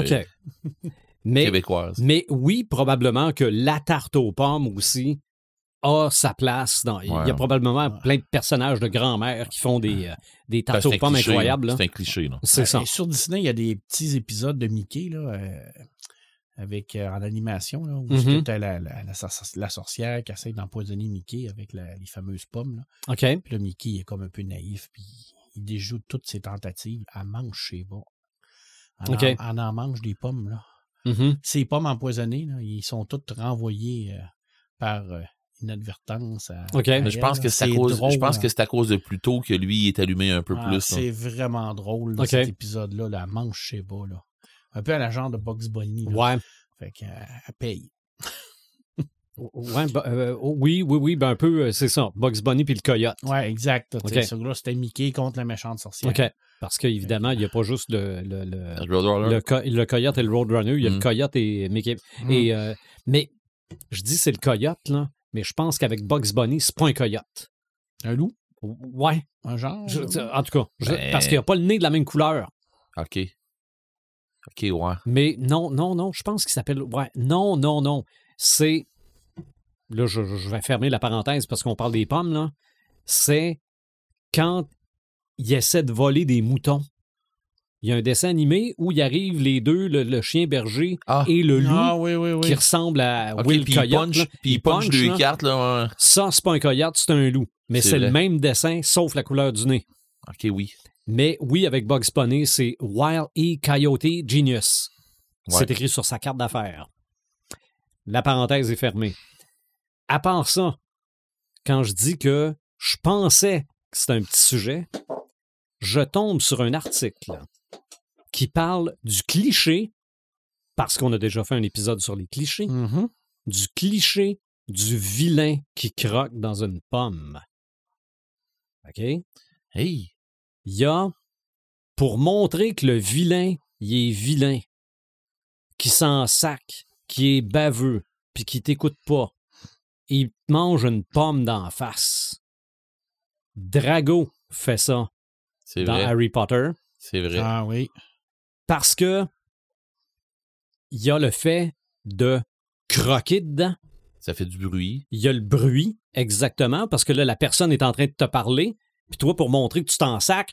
S3: québécoise.
S1: Mais oui, probablement que la tarte aux pommes aussi a sa place. Il y a probablement plein de personnages de grand-mère qui font des tartes aux pommes incroyables.
S3: C'est un cliché. Là.
S1: C'est ça.
S4: Et sur Disney, il y a des petits épisodes de Mickey, là, avec en animation, là, où c'était la sorcière qui essaie d'empoisonner Mickey avec les fameuses pommes. Là.
S1: OK.
S4: Puis là, Mickey est comme un peu naïf, puis il déjoue toutes ses tentatives. Elle mange chez bas. Elle en mange des pommes. Là. Ces pommes empoisonnées, là, ils sont toutes renvoyées par inadvertance.
S1: Mais
S3: je pense que c'est à cause de plus tôt que lui il est allumé un peu plus.
S4: C'est vraiment drôle, cet épisode-là. Là, elle mange chez bas. Là. Un peu à la genre de Bugs Bunny. Là.
S1: Ouais.
S4: Fait qu'elle paye.
S1: Ouais, oui, ben un peu, c'est ça. Bugs Bunny puis le coyote.
S4: Ouais, exact. Ce gars-là, c'était Mickey contre la méchante sorcière.
S1: OK. Parce qu'évidemment, il n'y a pas juste le coyote et le Roadrunner, il y a le coyote et Mickey. Mais je dis c'est le coyote, là, mais je pense qu'avec Bugs Bunny, c'est pas un coyote.
S4: Un loup?
S1: Ouais.
S4: Un genre?
S1: En tout cas, parce qu'il n'a pas le nez de la même couleur.
S3: OK. OK, ouais.
S1: Mais non, je pense qu'il s'appelle... Ouais, non. C'est... Là, je vais fermer la parenthèse parce qu'on parle des pommes, là. C'est quand il essaie de voler des moutons. Il y a un dessin animé où il arrive les deux, le chien berger et le loup, qui ressemble à Will Coyote.
S3: Puis il punch deux cartes. Là, ouais.
S1: Ça, c'est pas un coyote, c'est un loup. Mais c'est le même dessin, sauf la couleur du nez.
S3: OK, oui.
S1: Mais oui, avec Bugs Bunny, c'est Wile E. Coyote Genius. Ouais. C'est écrit sur sa carte d'affaires. La parenthèse est fermée. À part ça, quand je dis que je pensais que c'était un petit sujet, je tombe sur un article qui parle du cliché, parce qu'on a déjà fait un épisode sur les clichés, du cliché du vilain qui croque dans une pomme. OK?
S3: Hey!
S1: Il y a, pour montrer que le vilain, il est vilain, qui s'en sac, qui est baveux, puis qui t'écoute pas, il mange une pomme d'en face. Drago fait ça dans Harry Potter.
S3: C'est vrai.
S4: Ah oui.
S1: Parce que il y a le fait de croquer dedans.
S3: Ça fait du bruit.
S1: Il y a le bruit, exactement, parce que là, la personne est en train de te parler, puis toi, pour montrer que tu t'en sacs,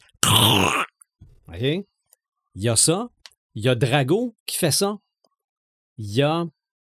S1: OK? Il y a ça. Il y a Drago qui fait ça. Il y a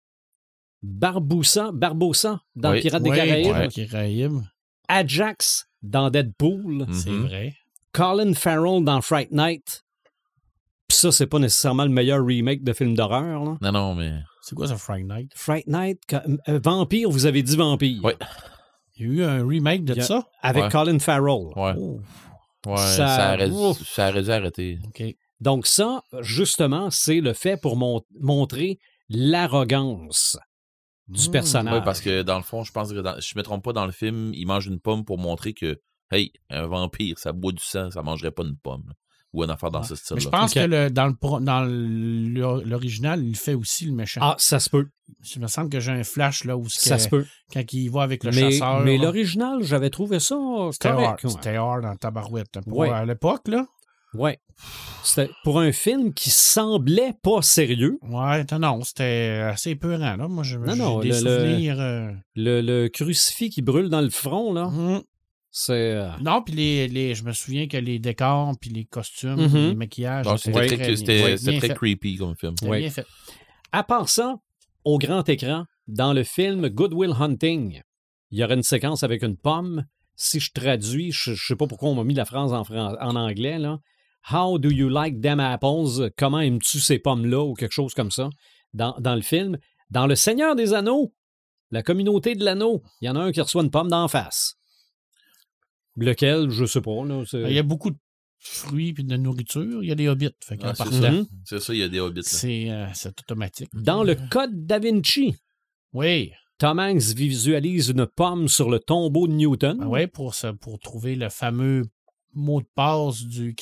S1: Barbossa dans Pirates des
S4: Caraïbes.
S1: Ajax dans Deadpool.
S4: C'est vrai.
S1: Colin Farrell dans Fright Night. Puis ça, c'est pas nécessairement le meilleur remake de film d'horreur. Là.
S3: Non, mais...
S4: C'est quoi ça, Fright Night?
S1: Fright Night, Vampire, vous avez dit Vampire.
S3: Oui.
S4: Il y a eu un remake de ça?
S1: Avec Colin Farrell.
S3: Ouais. Ouais, ça aurait dû arrêter.
S1: Okay. Donc ça, justement, c'est le fait pour montrer l'arrogance du personnage.
S3: Oui, parce que dans le fond, je pense que je me trompe pas, dans le film, il mange une pomme pour montrer que, hey, un vampire, ça boit du sang, ça mangerait pas une pomme. ou une affaire dans ce style-là.
S4: Mais je pense que dans l'original, il fait aussi le méchant.
S1: Ah, ça se peut.
S4: Il me semble que j'ai un flash là où
S1: Ça se peut.
S4: quand il va avec le chasseur.
S1: Mais
S4: là,
S1: l'original, j'avais trouvé ça correct.
S4: C'était hard dans tabarouette.
S1: Ouais.
S4: À l'époque, là.
S1: Ouais. C'était pour un film qui semblait pas sérieux.
S4: Ouais, non, c'était assez épeurant, là. Moi, j'ai des souvenirs...
S1: Le crucifix qui brûle dans le front, là. C'est...
S4: Non, puis je me souviens que les décors, puis les costumes, les maquillages...
S3: C'était très creepy comme film.
S4: C'était bien fait.
S1: À part ça, au grand écran, dans le film Good Will Hunting, il y aurait une séquence avec une pomme. Si je traduis, je sais pas pourquoi on m'a mis la phrase en anglais, là. How do you like them apples? Comment aimes-tu ces pommes-là? Ou quelque chose comme ça, dans le film. Dans Le Seigneur des Anneaux, la communauté de l'anneau, il y en a un qui reçoit une pomme d'en face. Lequel, je sais pas. Là,
S4: il y a beaucoup de fruits et de nourriture. Il y a des hobbits. Fait
S3: c'est ça, il y a des hobbits.
S4: C'est automatique.
S1: Dans le Code Da Vinci,
S4: oui.
S1: Tom Hanks visualise une pomme sur le tombeau de Newton.
S4: Oui, pour trouver le fameux mot de passe du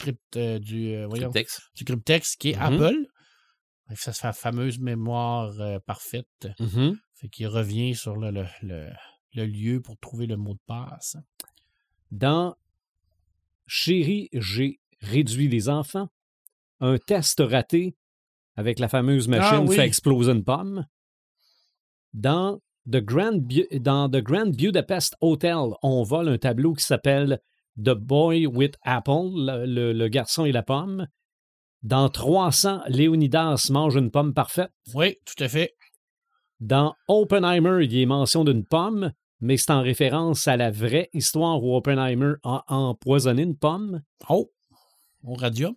S4: cryptex qui est Apple. Ça fait la fameuse mémoire parfaite. Fait qu'il revient sur le lieu pour trouver le mot de passe.
S1: Dans Chérie, j'ai réduit les enfants, un test raté avec la fameuse machine fait exploser une pomme. Dans The Grand Budapest Hotel, on vole un tableau qui s'appelle The Boy with Apple, le garçon et la pomme. Dans 300, Léonidas mange une pomme parfaite.
S4: Oui, tout à fait.
S1: Dans Oppenheimer, il y a mention d'une pomme, mais c'est en référence à la vraie histoire où Oppenheimer a empoisonné une pomme.
S4: Oh! Au radium?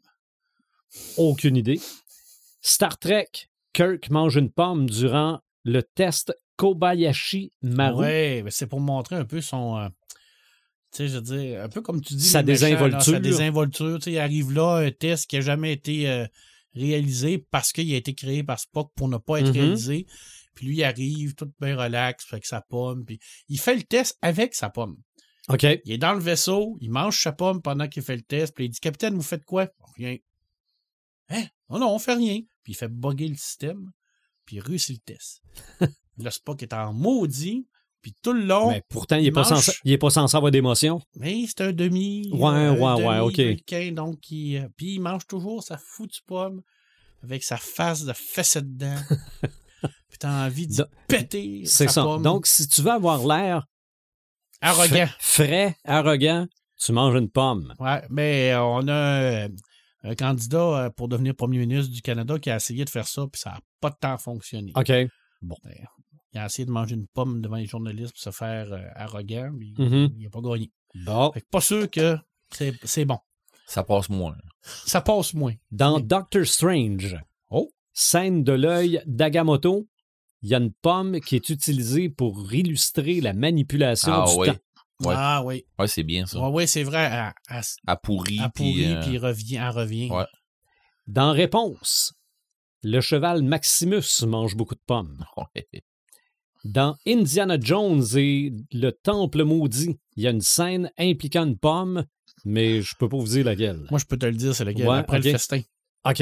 S1: Aucune idée. Star Trek, Kirk mange une pomme durant le test Kobayashi Maru.
S4: Oui, mais c'est pour montrer un peu son... tu sais, je veux dire, un peu comme tu dis...
S1: Sa désinvolture.
S4: Sa désinvolture. Tu sais, il arrive là, un test qui n'a jamais été réalisé parce qu'il a été créé par Spock pour ne pas être réalisé. Puis lui, il arrive tout bien relax avec sa pomme. Puis il fait le test avec sa pomme.
S1: OK.
S4: Il est dans le vaisseau, il mange sa pomme pendant qu'il fait le test. Puis il dit, Capitaine, vous faites quoi? Rien. Hein? Oh non, on fait rien. Puis il fait bugger le système. Puis il réussit le test. Le Spock est en maudit. Puis tout le long.
S1: Mais pourtant, il n'est pas censé avoir d'émotion.
S4: Mais c'est un demi.
S1: Ouais, OK.
S4: Américain, donc puis il mange toujours sa foutue pomme avec sa face de fessée dedans. Puis t'as envie de péter
S1: c'est
S4: sa
S1: ça.
S4: pomme.
S1: Donc, si tu veux avoir l'air
S4: arrogant.
S1: Frais, arrogant, tu manges une pomme.
S4: Ouais, mais on a un candidat pour devenir premier ministre du Canada qui a essayé de faire ça, puis ça n'a pas de temps fonctionné.
S1: OK.
S4: Bon. Il a essayé de manger une pomme devant les journalistes pour se faire arrogant, mais il n'a pas gagné.
S1: Bon.
S4: Fait que pas sûr que c'est bon.
S3: Ça passe moins.
S4: Ça passe moins.
S1: Dans Doctor Strange, scène de l'œil d'Agamotto, il y a une pomme qui est utilisée pour illustrer la manipulation du temps.
S3: Ouais.
S4: Ah oui.
S3: Ouais, c'est bien ça.
S4: Oui, c'est vrai.
S3: Elle pourrit.
S4: Puis elle revient.
S3: Ouais.
S1: Dans Réponse, le cheval Maximus mange beaucoup de pommes.
S3: Ouais.
S1: Dans Indiana Jones et le Temple maudit, il y a une scène impliquant une pomme, mais je peux pas vous dire laquelle.
S4: Moi, je peux te le dire, c'est laquelle. Après le festin.
S1: OK.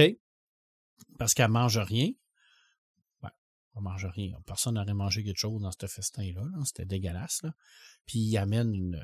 S4: Parce qu'elle mange rien. Ouais, elle mange rien. Personne n'aurait mangé quelque chose dans ce festin-là. Là. C'était dégueulasse. Là. Puis il amène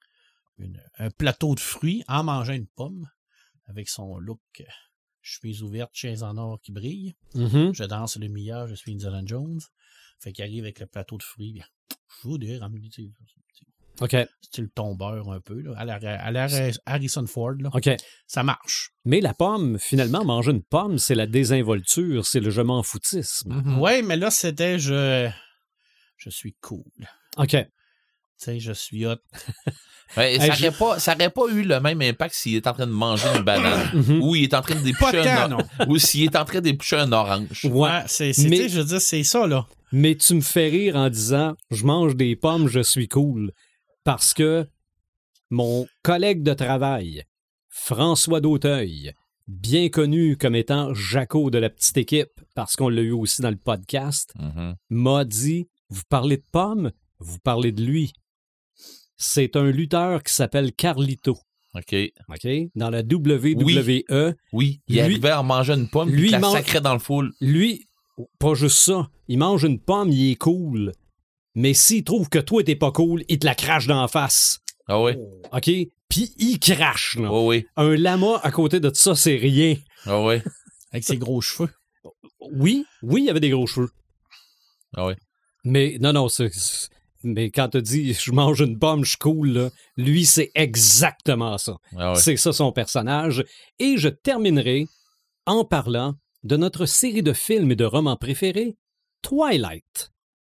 S4: un plateau de fruits en mangeant une pomme avec son look chemise ouverte, chaise en or qui brille. Je danse le milliard, je suis Indiana Jones. Fait qu'il arrive avec le plateau de fruits. Je vous dire,
S1: OK.
S4: Style tombeur un peu, là, à l'air Harrison Ford. Là.
S1: OK.
S4: Ça marche.
S1: Mais la pomme, finalement, manger une pomme, c'est la désinvolture, c'est le je m'en foutisme.
S4: Oui, mais là, c'était je suis cool.
S1: OK.
S4: Tu sais, je suis hot.
S3: Ouais, ça n'aurait pas eu le même impact s'il est en train de manger une banane ou il est en train de déplucher ou s'il est en train de déplucher un orange.
S1: Ouais,
S4: mais je veux dire, c'est ça, là.
S1: Mais tu me fais rire en disant « Je mange des pommes, je suis cool ». Parce que mon collègue de travail, François d'Auteuil, bien connu comme étant Jaco de la petite équipe, parce qu'on l'a eu aussi dans le podcast, m'a dit « Vous parlez de pommes, vous parlez de lui ». C'est un lutteur qui s'appelle Carlito.
S3: OK.
S1: Dans la WWE.
S3: Oui, il arrivait à manger une pomme, puis il la sacrait dans le foule.
S1: Lui, pas juste ça. Il mange une pomme, il est cool. Mais s'il trouve que toi, t'es pas cool, il te la crache d'en face.
S3: Ah oui?
S1: OK? Puis il crache, là.
S3: Oh oui.
S1: Un lama à côté de ça, c'est rien.
S3: Ah oui.
S4: Avec ses gros cheveux.
S1: Oui, il y avait des gros cheveux.
S3: Ah oui.
S1: Mais non, mais quand tu dis je mange une pomme, je suis cool, là, lui, c'est exactement ça.
S3: Ah oui.
S1: C'est ça son personnage. Et je terminerai en parlant de notre série de films et de romans préférés, Twilight.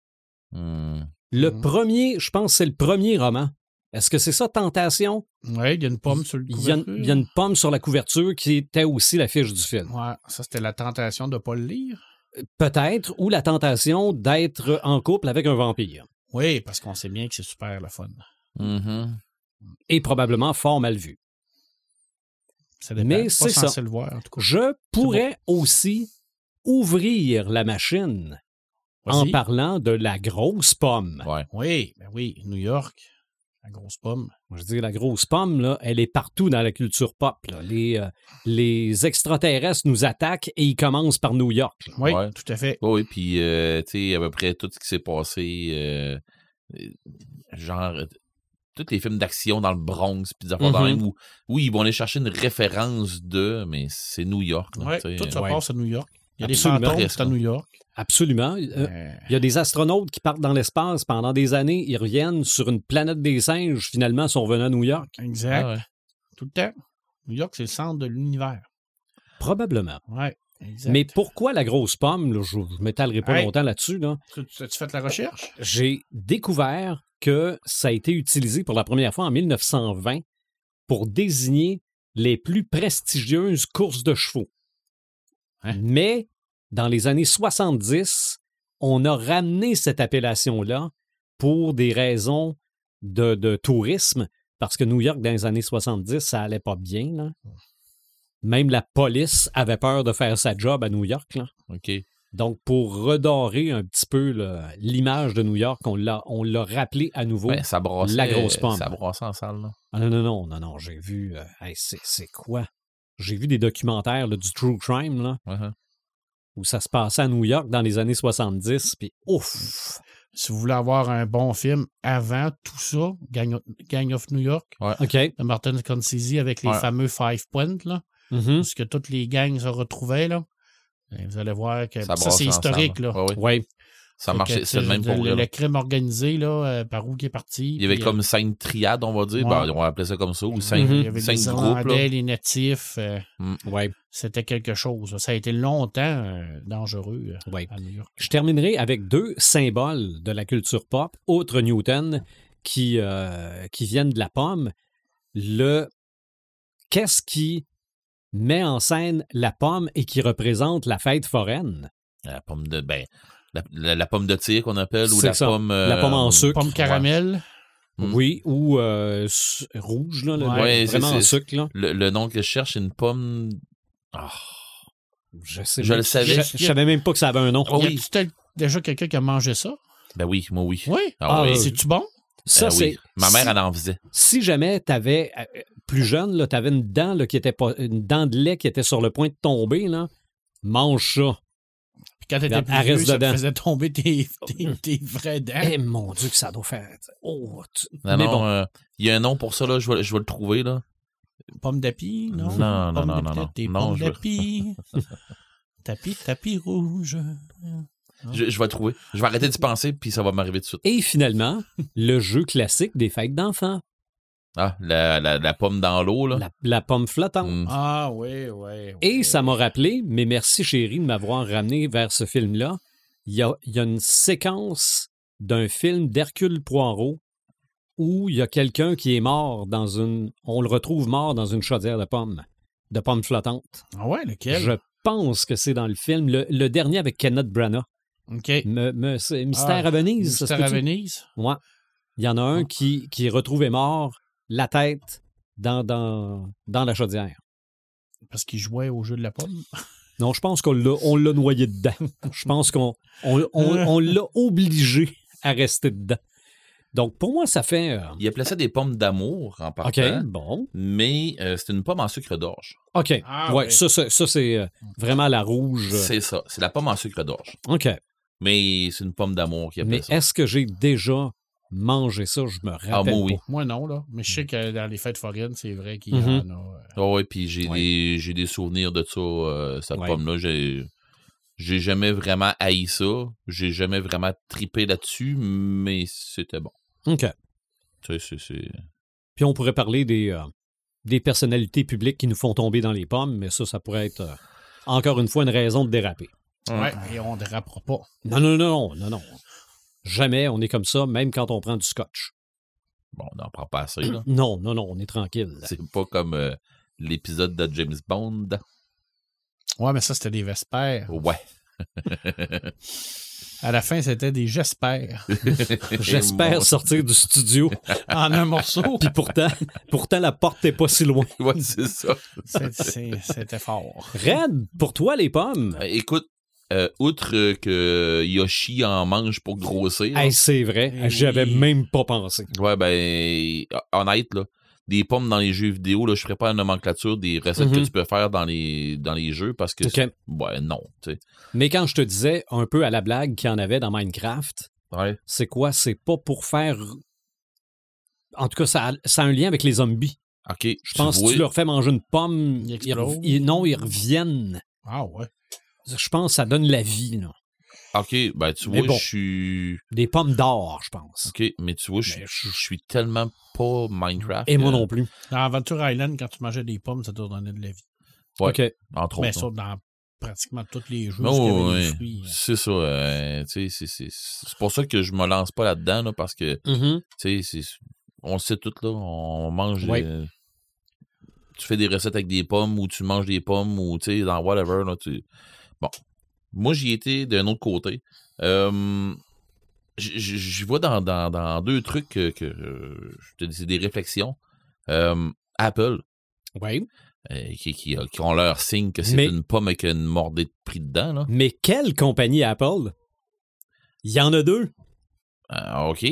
S1: Le premier, je pense que c'est le premier roman. Est-ce que c'est ça, Tentation?
S4: Oui, il y a une pomme sur le couverture.
S1: Il y a une pomme sur la couverture qui était aussi l'affiche du film.
S4: Ouais, ça, c'était la tentation de ne pas le lire.
S1: Peut-être, ou la tentation d'être en couple avec un vampire.
S4: Oui, parce qu'on sait bien que c'est super le fun.
S1: Et probablement fort mal vu.
S4: Ça dépend.
S1: Mais
S4: pas
S1: c'est
S4: censé
S1: ça.
S4: le voir, en tout cas.
S1: Je pourrais aussi ouvrir la machine en parlant de la grosse pomme.
S3: Ouais.
S4: Oui, New York, la grosse pomme.
S1: Je veux dire, la grosse pomme, là, elle est partout dans la culture pop. Là. Les extraterrestres nous attaquent et ils commencent par New York. Là.
S4: Oui, tout à fait.
S3: Oui, puis, tu sais, à peu près tout ce qui s'est passé, genre, tous les films d'action dans le Bronx, puis des affaires dans le même où, oui, ils vont aller chercher une référence mais c'est New York.
S4: Oui, tout ça passe à New York. Il y a
S1: Absolument.
S4: des fantômes, c'est à New York.
S1: Absolument. Il y a des astronautes qui partent dans l'espace pendant des années, ils reviennent sur une planète des singes, finalement, sont venus à New York.
S4: Exact.
S3: Ah ouais.
S4: Tout le temps. New York, c'est le centre de l'univers.
S1: Probablement.
S4: Oui, exact.
S1: Mais pourquoi la grosse pomme? Là, je ne m'étalerai pas longtemps là-dessus. Là.
S4: As-tu fait la recherche?
S1: J'ai découvert que ça a été utilisé pour la première fois en 1920 pour désigner les plus prestigieuses courses de chevaux. Mais dans les années 70, on a ramené cette appellation-là pour des raisons de tourisme, parce que New York, dans les années 70, ça allait pas bien. Là. Même la police avait peur de faire sa job à New York. Là.
S3: OK.
S1: Donc, pour redorer un petit peu l'image de New York, on l'a rappelé à nouveau,
S3: ça brassait,
S1: la grosse pomme.
S3: Ça brassait en salle. Là.
S1: Ah, non, j'ai vu... c'est quoi? J'ai vu des documentaires là, du True Crime, là, où ça se passait à New York dans les années 70, puis ouf!
S4: Si vous voulez avoir un bon film avant tout ça, Gang of New York,
S1: OK.
S4: de Martin Scorsese avec les fameux Five Points, là, où ce que toutes les gangs se retrouvaient, là. Et vous allez voir que ça c'est historique, là.
S1: Oui.
S3: Ça marchait, c'est le même pour
S4: le crime organisé, là, par où qui est parti.
S3: Il y avait comme 5 triades, on va dire. On va appeler ça comme ça, ou 5
S4: il y avait les
S3: groupes.
S4: Irlandais, les natifs.
S1: Ouais.
S4: C'était quelque chose. Ça a été longtemps dangereux à New York.
S1: Je terminerai avec 2 symboles de la culture pop, outre Newton, qui viennent de la pomme. Qu'est-ce qui met en scène la pomme et qui représente la fête foraine?
S3: La pomme de... La pomme de tir qu'on appelle, ou
S1: c'est
S3: la
S1: ça.
S3: pomme...
S1: La pomme en sucre.
S4: Pomme caramel.
S1: Oui, ou rouge, là, vraiment en sucre. Là.
S3: Le nom que je cherche, c'est une pomme...
S1: Je sais.
S3: Je le savais.
S1: Je savais même pas que ça avait un nom.
S4: Y a-tu déjà quelqu'un qui a mangé ça?
S3: Ben oui, moi oui.
S4: Oui?
S3: Oui.
S4: C'est-tu bon?
S1: Ça,
S3: oui. Ma mère, elle en faisait.
S1: Si jamais t'avais, plus jeune, t'avais une dent là, une dent de lait qui était sur le point de tomber, là, mange ça.
S4: Puis quand t'étais plus vieux, ça te faisait tomber tes vraies dents.
S1: Eh mon Dieu, que ça doit faire...
S3: Non, il y a un nom pour ça, là, je vais le trouver, là.
S4: Pomme d'api, non?
S3: Non.
S4: Des pommes d'api. Tapis rouge.
S3: Je vais le trouver. Je vais arrêter d'y penser, puis ça va m'arriver tout de suite.
S1: Et finalement, le jeu classique des fêtes d'enfants.
S3: Ah, la pomme dans l'eau, là.
S1: La pomme flottante.
S4: Ah, oui.
S1: Et ça m'a rappelé, mais merci chérie de m'avoir ramené vers ce film-là. Il y a une séquence d'un film d'Hercule Poirot où il y a quelqu'un qui est mort on le retrouve mort dans une chaudière de pommes flottantes.
S4: Ah ouais, lequel?
S1: Je pense que c'est dans le film, le dernier avec Kenneth Branagh.
S4: OK.
S1: C'est Mystère à Venise.
S4: Mystère à Venise?
S1: Ouais. Il y en a un qui est retrouvé mort, la tête dans la chaudière.
S4: Parce qu'il jouait au jeu de la pomme?
S1: Non, je pense qu'on l'a noyé dedans. Je pense qu'on l'a obligé à rester dedans. Donc, pour moi, ça fait...
S3: Il appelait ça des pommes d'amour en partant.
S1: OK, bon.
S3: Mais c'est une pomme en sucre d'orge.
S1: OK.
S4: Ah,
S1: ouais,
S4: ouais.
S1: ça c'est vraiment la rouge.
S3: C'est ça. C'est la pomme en sucre d'orge.
S1: OK.
S3: Mais c'est une pomme d'amour qui appelait
S1: Mais
S3: ça.
S1: est-ce que j'ai déjà mangé ça? Je me rappelle
S3: Ah, moi, oui.
S1: pas.
S4: Moi, non, là. Mais je sais que dans les fêtes foraines, c'est vrai qu'il y
S1: Mhm.
S4: en a.
S3: Oh, oui, puis j'ai des souvenirs de ça, cette
S1: Ouais.
S3: pomme-là. J'ai jamais vraiment haï ça. J'ai jamais vraiment tripé là-dessus, mais c'était bon.
S1: OK.
S3: Tu sais, c'est...
S1: Puis on pourrait parler des personnalités publiques qui nous font tomber dans les pommes, mais ça pourrait être, encore une fois, une raison de déraper.
S4: Ouais, et on dérapera pas.
S1: Non. Jamais on est comme ça, même quand on prend du scotch.
S3: Bon, on n'en prend pas assez, là.
S1: Non, on est tranquille.
S3: C'est pas comme l'épisode de James Bond.
S4: Ouais, mais ça, c'était des vespères.
S3: Ouais.
S4: À la fin, c'était des j'espère.
S1: J'espère sortir du studio.
S4: En un morceau.
S1: Puis pourtant, la porte n'est pas si loin.
S3: Ouais, c'est ça.
S4: C'était fort.
S1: Red, pour toi, les pommes?
S3: Écoute, outre que Yoshi en mange pour grossir.
S1: Hey, c'est vrai,
S4: Oui.
S1: j'avais même pas pensé.
S3: Ouais, ben, honnête, là, des pommes dans les jeux vidéo, là, je ferais pas une nomenclature des recettes que tu peux faire dans les jeux parce que,
S1: OK.
S3: ouais, non, tu sais.
S1: Mais quand je te disais un peu à la blague qu'il y en avait dans Minecraft,
S3: Ouais.
S1: c'est quoi? C'est pas pour faire... En tout cas, ça a un lien avec les zombies.
S3: OK.
S1: Je pense que si tu leur fais manger une pomme,
S4: Ils explosent.
S1: ils reviennent.
S4: Ah ouais.
S1: Je pense que ça donne la vie, là.
S3: OK, ben, tu
S1: Mais
S3: vois,
S1: bon.
S3: je suis...
S1: Des pommes d'or, je pense.
S3: OK, mais tu vois,
S1: Mais
S3: je suis tellement pas Minecraft.
S1: Et moi non plus.
S4: Dans Adventure Island, quand tu mangeais des pommes, ça te donnait de la vie.
S3: Ouais.
S1: OK.
S3: Entre
S4: Mais
S3: autres.
S4: ça, dans pratiquement tous les jeux,
S3: Non,
S4: où il y avait
S3: ouais.
S4: des fruits.
S3: C'est ça. Tu sais, c'est pour ça que je me lance pas là-dedans, là, parce que,
S1: Mhm.
S3: tu sais, on le sait tout, là. On mange.
S1: Ouais.
S3: Tu fais des recettes avec des pommes ou tu manges des pommes ou, tu sais, dans whatever, là. Bon. Moi, j'y étais d'un autre côté. Je vois dans deux trucs que je te dis, c'est des réflexions. Apple,
S1: Oui.
S3: qui ont leur signe que c'est
S1: Mais-
S3: une pomme avec une mordée de prix dedans, là.
S1: Mais quelle compagnie Apple? Il y en a deux.
S3: OK.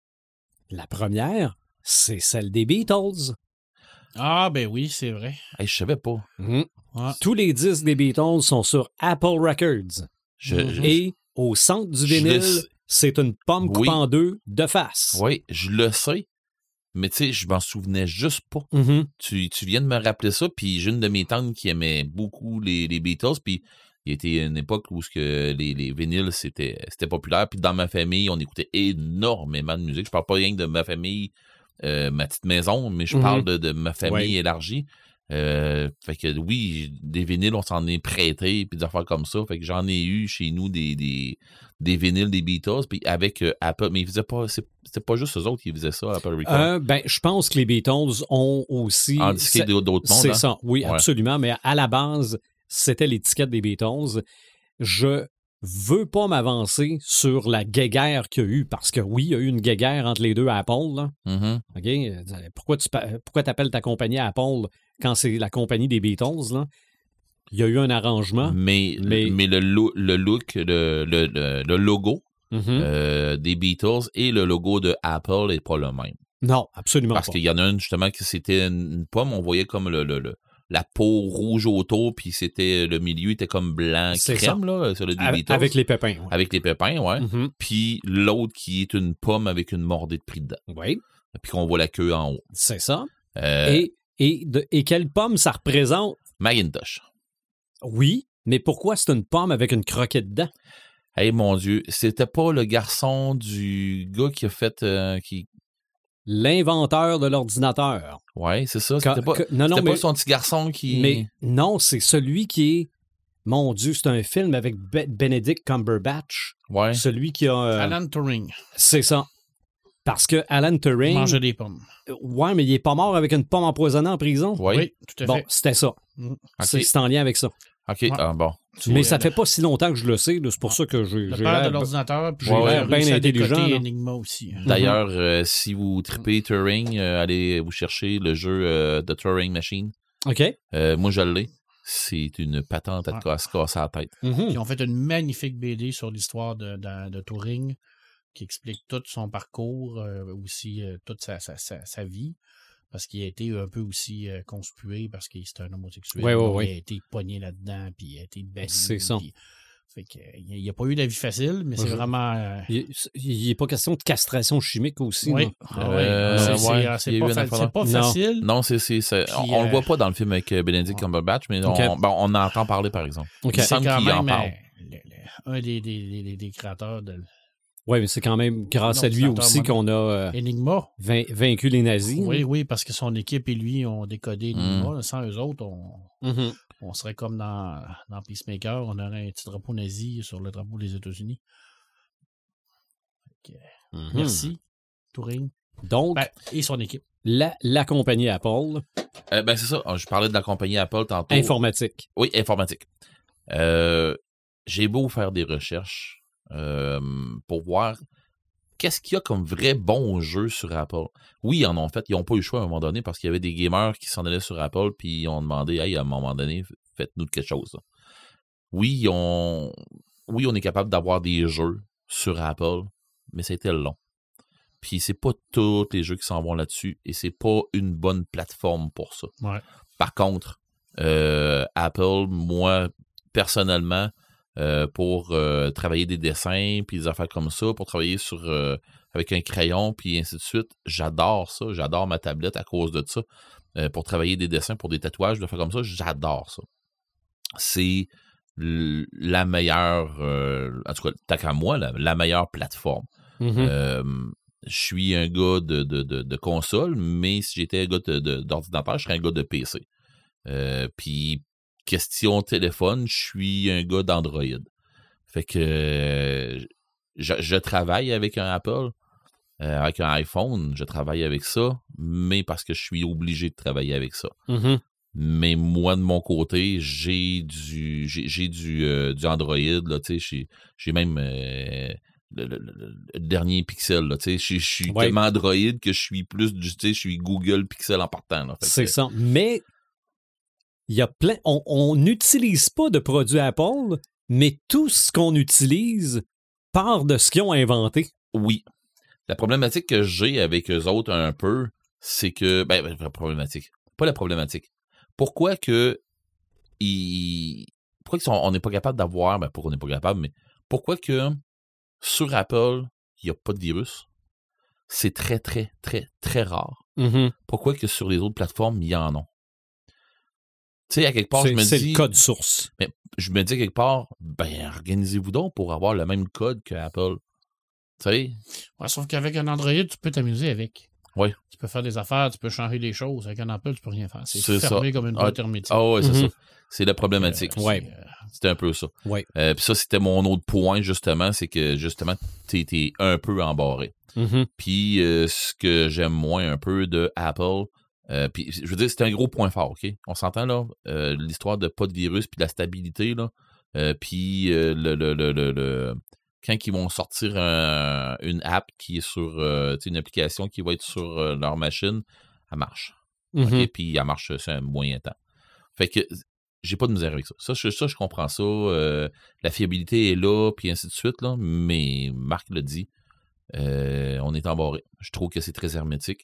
S1: La première, c'est celle des Beatles.
S4: Ah, ben oui, c'est vrai.
S3: Hey, je savais pas.
S1: Mhm.
S4: Ouais.
S1: Tous les disques des Beatles sont sur Apple Records. Et au centre du
S3: Je
S1: vinyle,
S3: le sais.
S1: c'est une pomme coupée
S3: Oui.
S1: en deux de face.
S3: Oui, je le sais, mais tu sais, je m'en souvenais juste pas.
S1: Mhm.
S3: Tu viens de me rappeler ça, puis j'ai une de mes tantes qui aimait beaucoup les Beatles, puis il y a été une époque où les vinyles, c'était populaire, puis dans ma famille, on écoutait énormément de musique. Je parle pas rien que de ma famille, ma petite maison, mais je parle de ma famille élargie. Fait que oui, des vinyles, on s'en est prêté, puis des affaires comme ça. Fait que j'en ai eu chez nous des vinyles des Beatles, puis avec Apple, mais ils faisaient pas, c'était pas juste eux autres qui faisaient ça, Apple Records.
S1: Ben, je pense que les Beatles ont aussi...
S3: En disqué d'autres mondes.
S1: C'est
S3: hein?
S1: ça, oui,
S3: Ouais.
S1: absolument. Mais à la base, c'était l'étiquette des Beatles. Je veux pas m'avancer sur la guéguerre qu'il y a eu, parce que oui, il y a eu une guéguerre entre les deux à Apple. Là.
S3: Mhm.
S1: OK? Pourquoi t'appelles ta compagnie Apple quand c'est la compagnie des Beatles? Là? Il y a eu un arrangement.
S3: Mais le look, le logo
S1: Mhm.
S3: des Beatles et le logo de Apple n'est pas le même.
S1: Non, absolument
S3: Parce
S1: pas.
S3: qu'il y en a une, justement, que c'était une pomme, on voyait comme la peau rouge autour, puis c'était le milieu était comme blanc
S1: C'est
S3: crème,
S1: ça.
S3: là, sur le des Beatles.
S1: Avec les pépins. Ouais.
S3: Avec les pépins, ouais.
S1: Mhm.
S3: Puis l'autre qui est une pomme avec une mordée de prix dedans.
S1: Oui,
S3: Puis qu'on voit la queue en haut.
S1: c'est ça.
S3: Euh,
S1: Et quelle pomme ça représente?
S3: Macintosh.
S1: Oui, mais pourquoi c'est une pomme avec une croquette dedans?
S3: Hey, mon Dieu, c'était pas le garçon du gars qui a fait...
S1: L'inventeur de l'ordinateur.
S3: Ouais, c'est ça. C'était pas,
S1: Non,
S3: c'était pas
S1: mais,
S3: son petit garçon qui...
S1: mais non, c'est celui qui est... Mon Dieu, c'est un film avec Benedict Cumberbatch.
S3: Ouais.
S1: Celui qui a...
S4: Alan Turing
S1: C'est ça. Parce que Alan Turing...
S4: mangeait des pommes.
S1: Ouais, mais il est pas mort avec une pomme empoisonnée en prison.
S3: Ouais.
S4: Oui, tout à
S1: Bon,
S4: fait.
S1: c'était ça.
S4: Mm.
S1: C'est en lien avec ça.
S3: OK, bon.
S1: Mais ça fait pas si longtemps que je le sais, là, c'est pour ça que j'ai
S4: Le
S1: j'ai
S4: père de
S1: l'air...
S4: l'ordinateur, puis
S1: j'ai
S4: j'ai
S1: l'air bien
S4: réussi à
S1: intelligent,
S4: décoder
S1: là.
S4: Enigma aussi.
S3: D'ailleurs, si vous tripez Turing, allez vous chercher le jeu de Turing Machine.
S1: OK.
S3: Moi, je l'ai. C'est une patente à se casser la tête.
S1: Mhm.
S4: Ils ont fait une magnifique BD sur l'histoire de Turing. qui explique tout son parcours, aussi toute sa vie. Parce qu'il a été un peu aussi conspué parce qu'il était un homosexuel.
S1: Oui.
S4: Il a été pogné là-dedans, puis il a été banni.
S1: C'est ça.
S4: Fait que, il n'y a pas eu d'avis facile, mais c'est vraiment...
S1: Il n'est pas question de castration chimique aussi.
S4: Oui. C'est pas facile.
S3: Non, on le voit pas dans le film avec Benedict Cumberbatch, mais on en entend parler, par exemple.
S1: Okay.
S3: Il semble qu'il en parle.
S4: Un des créateurs de...
S1: Oui, mais c'est quand même grâce à lui aussi qu'on a
S4: Enigma.
S1: Vaincu les nazis.
S4: Oui, parce que son équipe et lui ont décodé Enigma. Sans eux autres, on serait comme dans Peacemaker, on aurait un petit drapeau nazi sur le drapeau des États-Unis. Okay. Merci, Turing.
S1: Donc,
S4: et son équipe.
S1: La compagnie Apple.
S3: C'est ça. Je parlais de la compagnie Apple tantôt.
S1: Informatique.
S3: Oui, informatique. J'ai beau faire des recherches pour voir qu'est-ce qu'il y a comme vrai bon jeu sur Apple. Oui, ils en ont fait. Ils n'ont pas eu le choix à un moment donné parce qu'il y avait des gamers qui s'en allaient sur Apple puis ils ont demandé, hey, à un moment donné, faites-nous quelque chose. Là. Oui, on est capable d'avoir des jeux sur Apple, mais c'était long. Puis c'est pas tous les jeux qui s'en vont là-dessus et c'est pas une bonne plateforme pour ça.
S4: Ouais.
S3: Par contre, Apple, moi, personnellement, pour travailler des dessins puis des affaires comme ça, pour travailler sur avec un crayon puis ainsi de suite, j'adore ça, j'adore ma tablette à cause de ça. Pour travailler des dessins, pour des tatouages, de faire comme ça, j'adore ça. C'est la meilleure, en tout cas, tant qu'à moi, la meilleure plateforme. Je suis un gars de console, mais si j'étais un gars d'ordinateur, je serais un gars de PC. Puis question téléphone, je suis un gars d'Android. Fait que je travaille avec un Apple, avec un iPhone, je travaille avec ça, mais parce que je suis obligé de travailler avec ça. Mais moi, de mon côté, j'ai du Android, là, tu sais, j'ai même le dernier Pixel, là, tu sais, je suis tellement Android que je suis plus tu sais, je suis Google Pixel en partant, là.
S1: C'est ça, mais il y a plein. On n'utilise pas de produits Apple, mais tout ce qu'on utilise part de ce qu'ils ont inventé.
S3: Oui. La problématique que j'ai avec eux autres un peu, c'est que. Pas la problématique. Pourquoi que. Pourquoi on n'est pas capable d'avoir. Pourquoi on n'est pas capable, mais pourquoi que sur Apple, il n'y a pas de virus? C'est très, très, très, très rare. Pourquoi que sur les autres plateformes, il y en a? Tu sais, à quelque part, je me dis...
S1: C'est le code source.
S3: Mais je me dis, quelque part, organisez-vous donc pour avoir le même code que Apple. Tu sais?
S4: Ouais, sauf qu'avec un Android, tu peux t'amuser avec.
S3: Oui.
S4: Tu peux faire des affaires, tu peux changer des choses. Avec un Apple, tu peux rien faire. C'est fermé comme une boîte hermétique.
S3: Ah ouais, c'est ça. C'est la problématique. C'était un peu ça.
S1: Ouais.
S3: Puis ça, c'était mon autre point, justement, c'est que, justement, t'es un peu embarré. Puis ce que j'aime moins un peu de Apple... puis je veux dire, c'est un gros point fort, OK? On s'entend, là, l'histoire de pas de virus, puis la stabilité, là, puis quand ils vont sortir une app qui est sur, une application qui va être sur leur machine, elle marche. OK? Puis elle marche, c'est un moyen temps. Fait que j'ai pas de misère avec ça. Ça, je comprends ça. La fiabilité est là, puis ainsi de suite, là, mais Marc l'a dit, on est embarré. Je trouve que c'est très hermétique.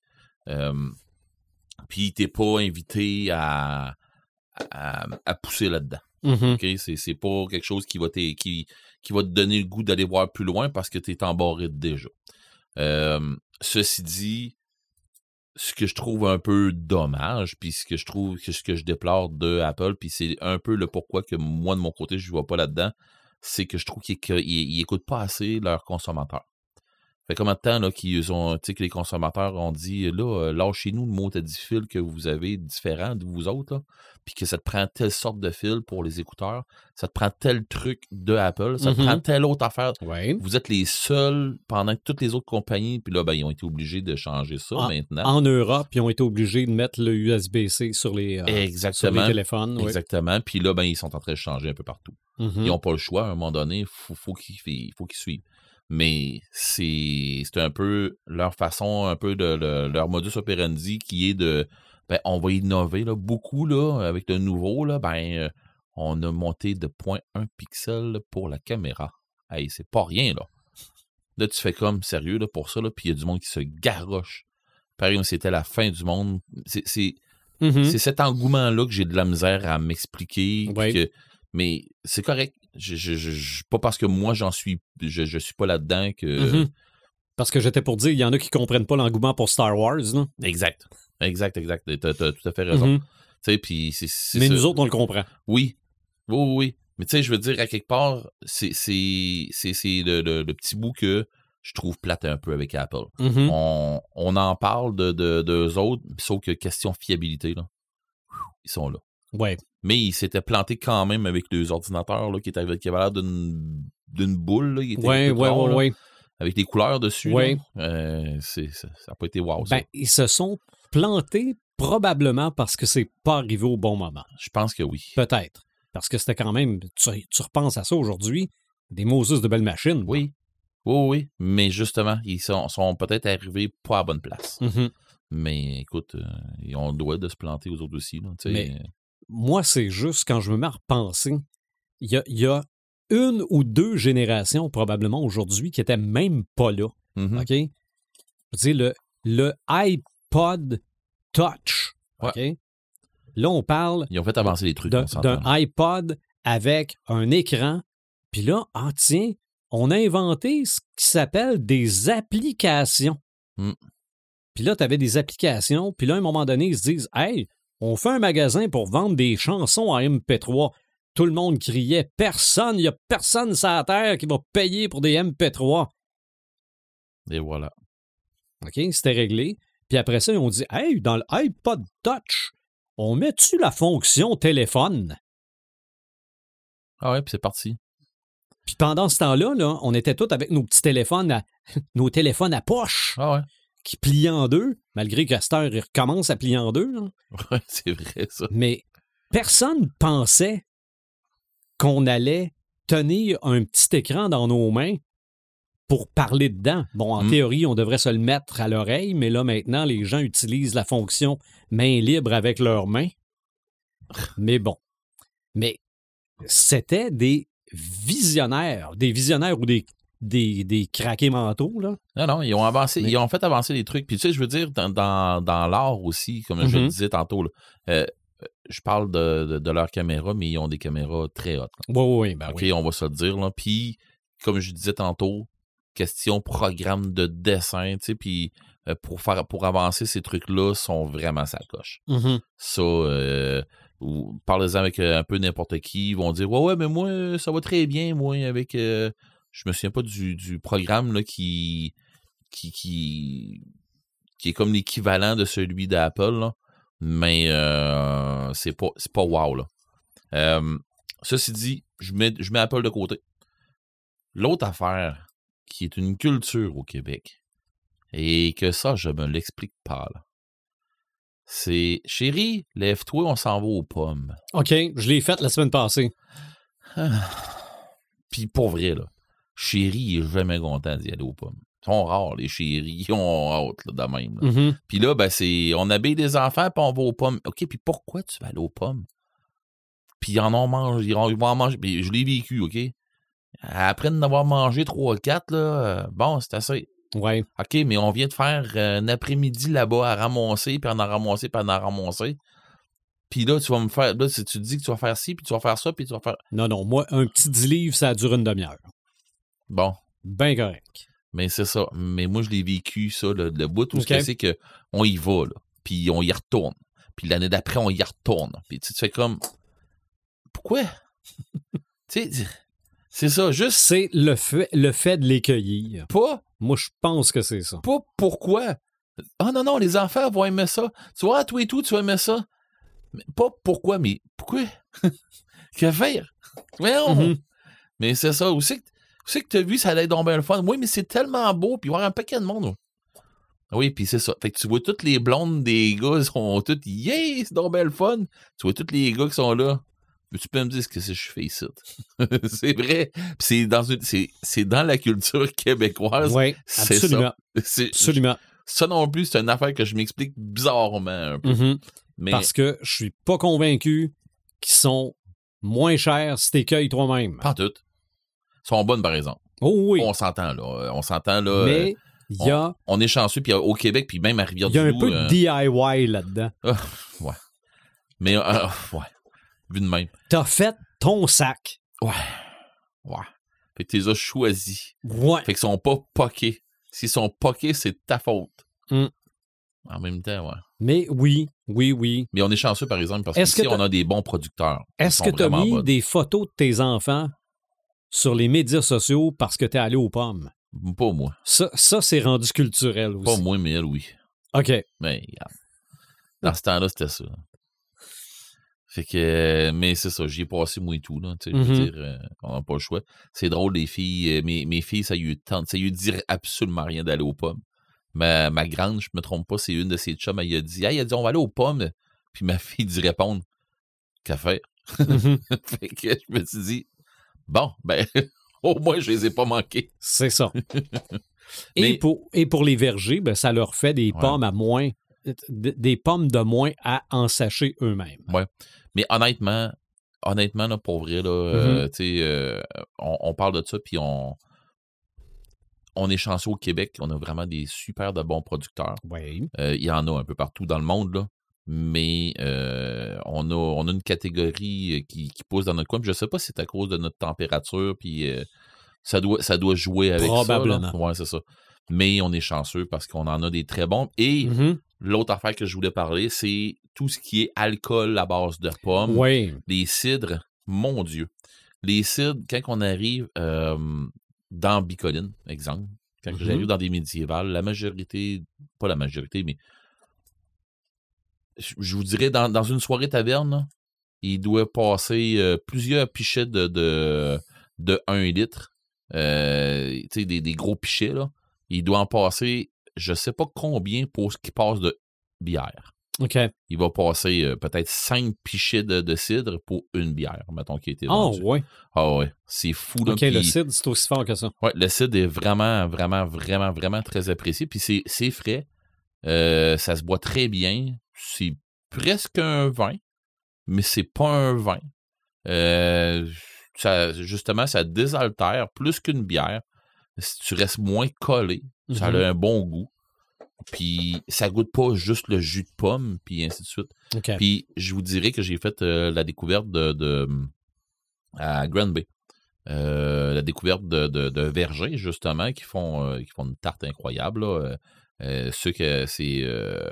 S3: Puis t'es pas invité à pousser là-dedans. Okay? C'est pas quelque chose qui va te donner le goût d'aller voir plus loin parce que t'es embarré déjà. Ceci dit, ce que je trouve un peu dommage, puis ce que je déplore de Apple, puis c'est un peu le pourquoi que moi, de mon côté, je ne vois pas là-dedans, c'est que je trouve qu'ils n'écoutent pas assez leurs consommateurs. Fait combien de temps là, que les consommateurs ont dit là, lâchez-nous le mot de fil que vous avez différent de vous autres, là, puis que ça te prend telle sorte de fil pour les écouteurs, ça te prend tel truc de Apple, ça te prend telle autre affaire.
S1: Ouais.
S3: Vous êtes les seuls pendant que toutes les autres compagnies, puis là, ils ont été obligés de changer ça maintenant.
S1: En Europe, ils ont été obligés de mettre le USB-C sur les téléphones.
S3: Exactement. Puis là, ils sont en train de changer un peu partout. Ils n'ont pas le choix. À un moment donné, faut qu'ils suivent. Mais c'est un peu leur façon, un peu de leur modus operandi qui est de on va innover là, beaucoup là, avec le nouveau. Là, on a monté de 0.1 pixel pour la caméra. Hey, c'est pas rien, là. Là, tu fais comme, sérieux, là, pour ça, là, puis il y a du monde qui se garoche. Pareil, comme c'était la fin du monde. C'est cet engouement-là que j'ai de la misère à m'expliquer.
S1: Ouais.
S3: Mais c'est correct. Pas parce que moi, je suis pas là-dedans que...
S1: Parce que j'étais pour dire, il y en a qui comprennent pas l'engouement pour Star Wars. Là.
S3: Exact. T'as tout à fait raison. Tu sais, puis c'est
S1: mais
S3: ça.
S1: nous autres, on le comprend.
S3: Oui. Mais tu sais, je veux dire, à quelque part, c'est le petit bout que je trouve plate un peu avec Apple. On en parle d'eux autres, sauf que question fiabilité, là, ils sont là.
S1: Ouais.
S3: Mais ils s'étaient plantés quand même avec deux ordinateurs là, qui avaient l'air d'une boule. Là,
S1: Ouais.
S3: Avec les couleurs dessus.
S1: Ouais.
S3: Ça n'a pas été wow. Ça.
S1: Ben, ils se sont plantés probablement parce que c'est pas arrivé au bon moment.
S3: Je pense que oui.
S1: Peut-être. Parce que c'était quand même, tu repenses à ça aujourd'hui, des Moses de belles machines.
S3: Oui. Mais justement, ils sont peut-être arrivés pas à la bonne place. Mais écoute, ils ont le droit de se planter aux autres aussi. Là,
S1: mais moi, c'est juste quand je me mets à repenser, il y a une ou deux générations probablement aujourd'hui qui n'étaient même pas là. OK? Je veux dire, le iPod Touch. OK? Là, on parle...
S3: Ils ont fait avancer les trucs.
S1: D'un iPod avec un écran. Puis là, tiens, on a inventé ce qui s'appelle des applications. Puis là, tu avais des applications. Puis là, à un moment donné, ils se disent « Hey, on fait un magasin pour vendre des chansons en MP3. » Tout le monde criait « il n'y a personne sur la terre qui va payer pour des MP3. »
S3: Et voilà.
S1: OK, c'était réglé. Puis après ça, ils ont dit « Hey, dans l'iPod Touch, on met-tu la fonction téléphone? »
S3: Ah ouais, puis c'est parti.
S1: Puis pendant ce temps-là, là, on était tous avec nos petits téléphones à poche qui plient en deux, malgré que cette heure, ils recommencent à plier en deux. Là.
S3: Ouais, c'est vrai, ça.
S1: Mais personne pensait qu'on allait tenir un petit écran dans nos mains pour parler dedans. Bon, en théorie, on devrait se le mettre à l'oreille, mais là, maintenant, les gens utilisent la fonction main libre avec leurs mains. Mais bon. Mais c'était des visionnaires ou des craqués mentaux, là.
S3: Non, ils ont avancé, ils ont fait avancer les trucs. Puis tu sais, je veux dire, dans l'art aussi, comme je le disais tantôt, là, je parle de leur caméra, mais ils ont des caméras très hautes.
S1: Oui,
S3: OK, on va se le dire, là. Puis, comme je disais tantôt, question programme de dessin, tu sais, puis pour avancer, ces trucs-là sont vraiment sa coche. Ça, parlez-en avec un peu n'importe qui, ils vont dire « Ouais, mais moi, ça va très bien, moi, avec... je me souviens pas du programme là, qui est comme l'équivalent de celui d'Apple, là, mais c'est pas wow, là. Ceci dit, je mets Apple de côté. L'autre affaire, qui est une culture au Québec, et que ça, je me l'explique pas, là. C'est « Chérie, lève-toi, on s'en va aux pommes. »
S1: OK, je l'ai faite la semaine passée.
S3: Puis pour vrai, là, Chérie, il est jamais content d'y aller aux pommes. Ils sont rares, les chéris. Ils ont hâte, là, de même. Là. Puis là, ben, on habille des enfants, puis on va aux pommes. OK, puis pourquoi tu vas aller aux pommes? Puis ils en mangé. Ils vont en manger. Puis je l'ai vécu, OK? Après d'en avoir mangé 3 ou 4, là, bon, c'est assez.
S1: Ouais.
S3: OK, mais on vient de faire un après-midi là-bas à ramasser, puis en ramasser, puis en ramasser. Puis là, tu vas me faire... Là, tu te dis que tu vas faire ci, puis tu vas faire ça, puis tu vas faire...
S1: Non, moi, un petit 10 livres, ça dure une demi-heure.
S3: Bon.
S1: Ben correct.
S3: Mais c'est ça. Mais moi, je l'ai vécu, ça, le bout où c'est qu'on y va, là. Puis on y retourne. Puis l'année d'après, on y retourne. Puis tu fais comme... Pourquoi? Tu sais, c'est ça, juste...
S1: C'est le fait de les cueillir.
S3: Pas...
S1: Moi, je pense que c'est ça.
S3: Pas pourquoi. Ah non, les enfants vont aimer ça. Tu vois, toi et tout, tu vas aimer ça. Mais pas pourquoi, mais pourquoi? Que faire? Voyons! Mais c'est ça. Où c'est que tu as vu, ça allait être donc bien le fun. Oui, mais c'est tellement beau, puis il va y avoir un paquet de monde. Oui, puis c'est ça. Fait que tu vois toutes les blondes des gars, ils sont toutes, yeah, c'est donc bien le fun. Tu vois tous les gars qui sont là. Tu peux me dire ce que c'est que je fais ici. C'est vrai. Puis c'est dans la culture québécoise.
S1: Oui, absolument.
S3: C'est ça.
S1: Absolument.
S3: Ça non plus, c'est une affaire que je m'explique bizarrement un peu. Mais...
S1: Parce que je suis pas convaincu qu'ils sont moins chers si t'écueilles toi-même.
S3: Pas toutes. Ils sont bonnes, par exemple.
S1: Oh oui.
S3: On s'entend, là. On s'entend, là.
S1: Mais il y a...
S3: On est chanceux, puis au Québec, puis même à Rivière-du-Loup...
S1: Il y a un peu de DIY là-dedans.
S3: Ouais. Mais, ouais. Vu de même.
S1: T'as fait ton sac.
S3: Ouais. Fait que tu les as choisis.
S1: Ouais.
S3: Fait qu'ils sont pas poqués. S'ils sont poqués, c'est ta faute. En même temps, ouais.
S1: Mais oui.
S3: Mais on est chanceux, par exemple, parce qu'ici, on a des bons producteurs.
S1: Est-ce que tu as mis des photos de tes enfants sur les médias sociaux parce que tu es allé aux pommes?
S3: Pas moi.
S1: Ça c'est rendu culturel aussi.
S3: Pas moi, mais elle, oui.
S1: OK.
S3: Mais, regarde. Dans ce temps-là, c'était ça. Fait que, mais c'est ça, j'y ai passé moi et tout, là. Tu sais, je veux dire, on n'a pas le choix. C'est drôle, les filles, mes filles, ça y a eu dire absolument rien d'aller aux pommes. Ma grande, je me trompe pas, c'est une de ses chums, elle a dit, on va aller aux pommes. Puis ma fille dit répondre, qu'à faire? Fait que je me suis dit, bon, ben, au moins, je les ai pas manqués.
S1: C'est ça. Et pour les vergers, ben, ça leur fait des pommes à moins, des pommes de moins à ensacher eux-mêmes.
S3: Ouais. Mais honnêtement, là, pour vrai, là, tu sais, on parle de ça, puis on est chanceux au Québec. On a vraiment des super de bons producteurs.
S1: Oui.
S3: Il y en a un peu partout dans le monde, là. Mais on a une catégorie qui pousse dans notre coin. Puis je sais pas si c'est à cause de notre température, puis ça doit jouer avec
S1: probablement.
S3: Ça. Ouais, c'est ça. Mais on est chanceux parce qu'on en a des très bons. Et l'autre affaire que je voulais parler, c'est tout ce qui est alcool à base de pommes.
S1: Oui.
S3: Les cidres, mon Dieu. Les cidres, quand on arrive dans Bicoline, exemple, quand j'arrive dans des médiévales, la majorité, pas la majorité, mais je vous dirais, dans une soirée taverne, là, il doit passer plusieurs pichets de 1 litre. Tu sais, des gros pichets, là. Il doit en passer, je sais pas combien pour ce qui passe de bière.
S1: OK.
S3: Il va passer peut-être 5 pichets de cidre pour une bière, mettons, qui a été vendue.
S1: Ouais.
S3: Ah ouais, c'est fou. Là,
S1: OK, le cidre, c'est aussi fort que ça.
S3: Ouais, le cidre est vraiment, vraiment, vraiment, vraiment très apprécié. Puis c'est frais. Ça se boit très bien. C'est presque un vin, mais c'est pas un vin. Justement, ça désaltère plus qu'une bière. Tu restes moins collé. Ça a un bon goût. Puis ça goûte pas juste le jus de pomme, puis ainsi de suite.
S1: Okay.
S3: Puis je vous dirais que j'ai fait la découverte à Grand Bay. La découverte de vergers, justement, qui font une tarte incroyable. Là. Ceux qui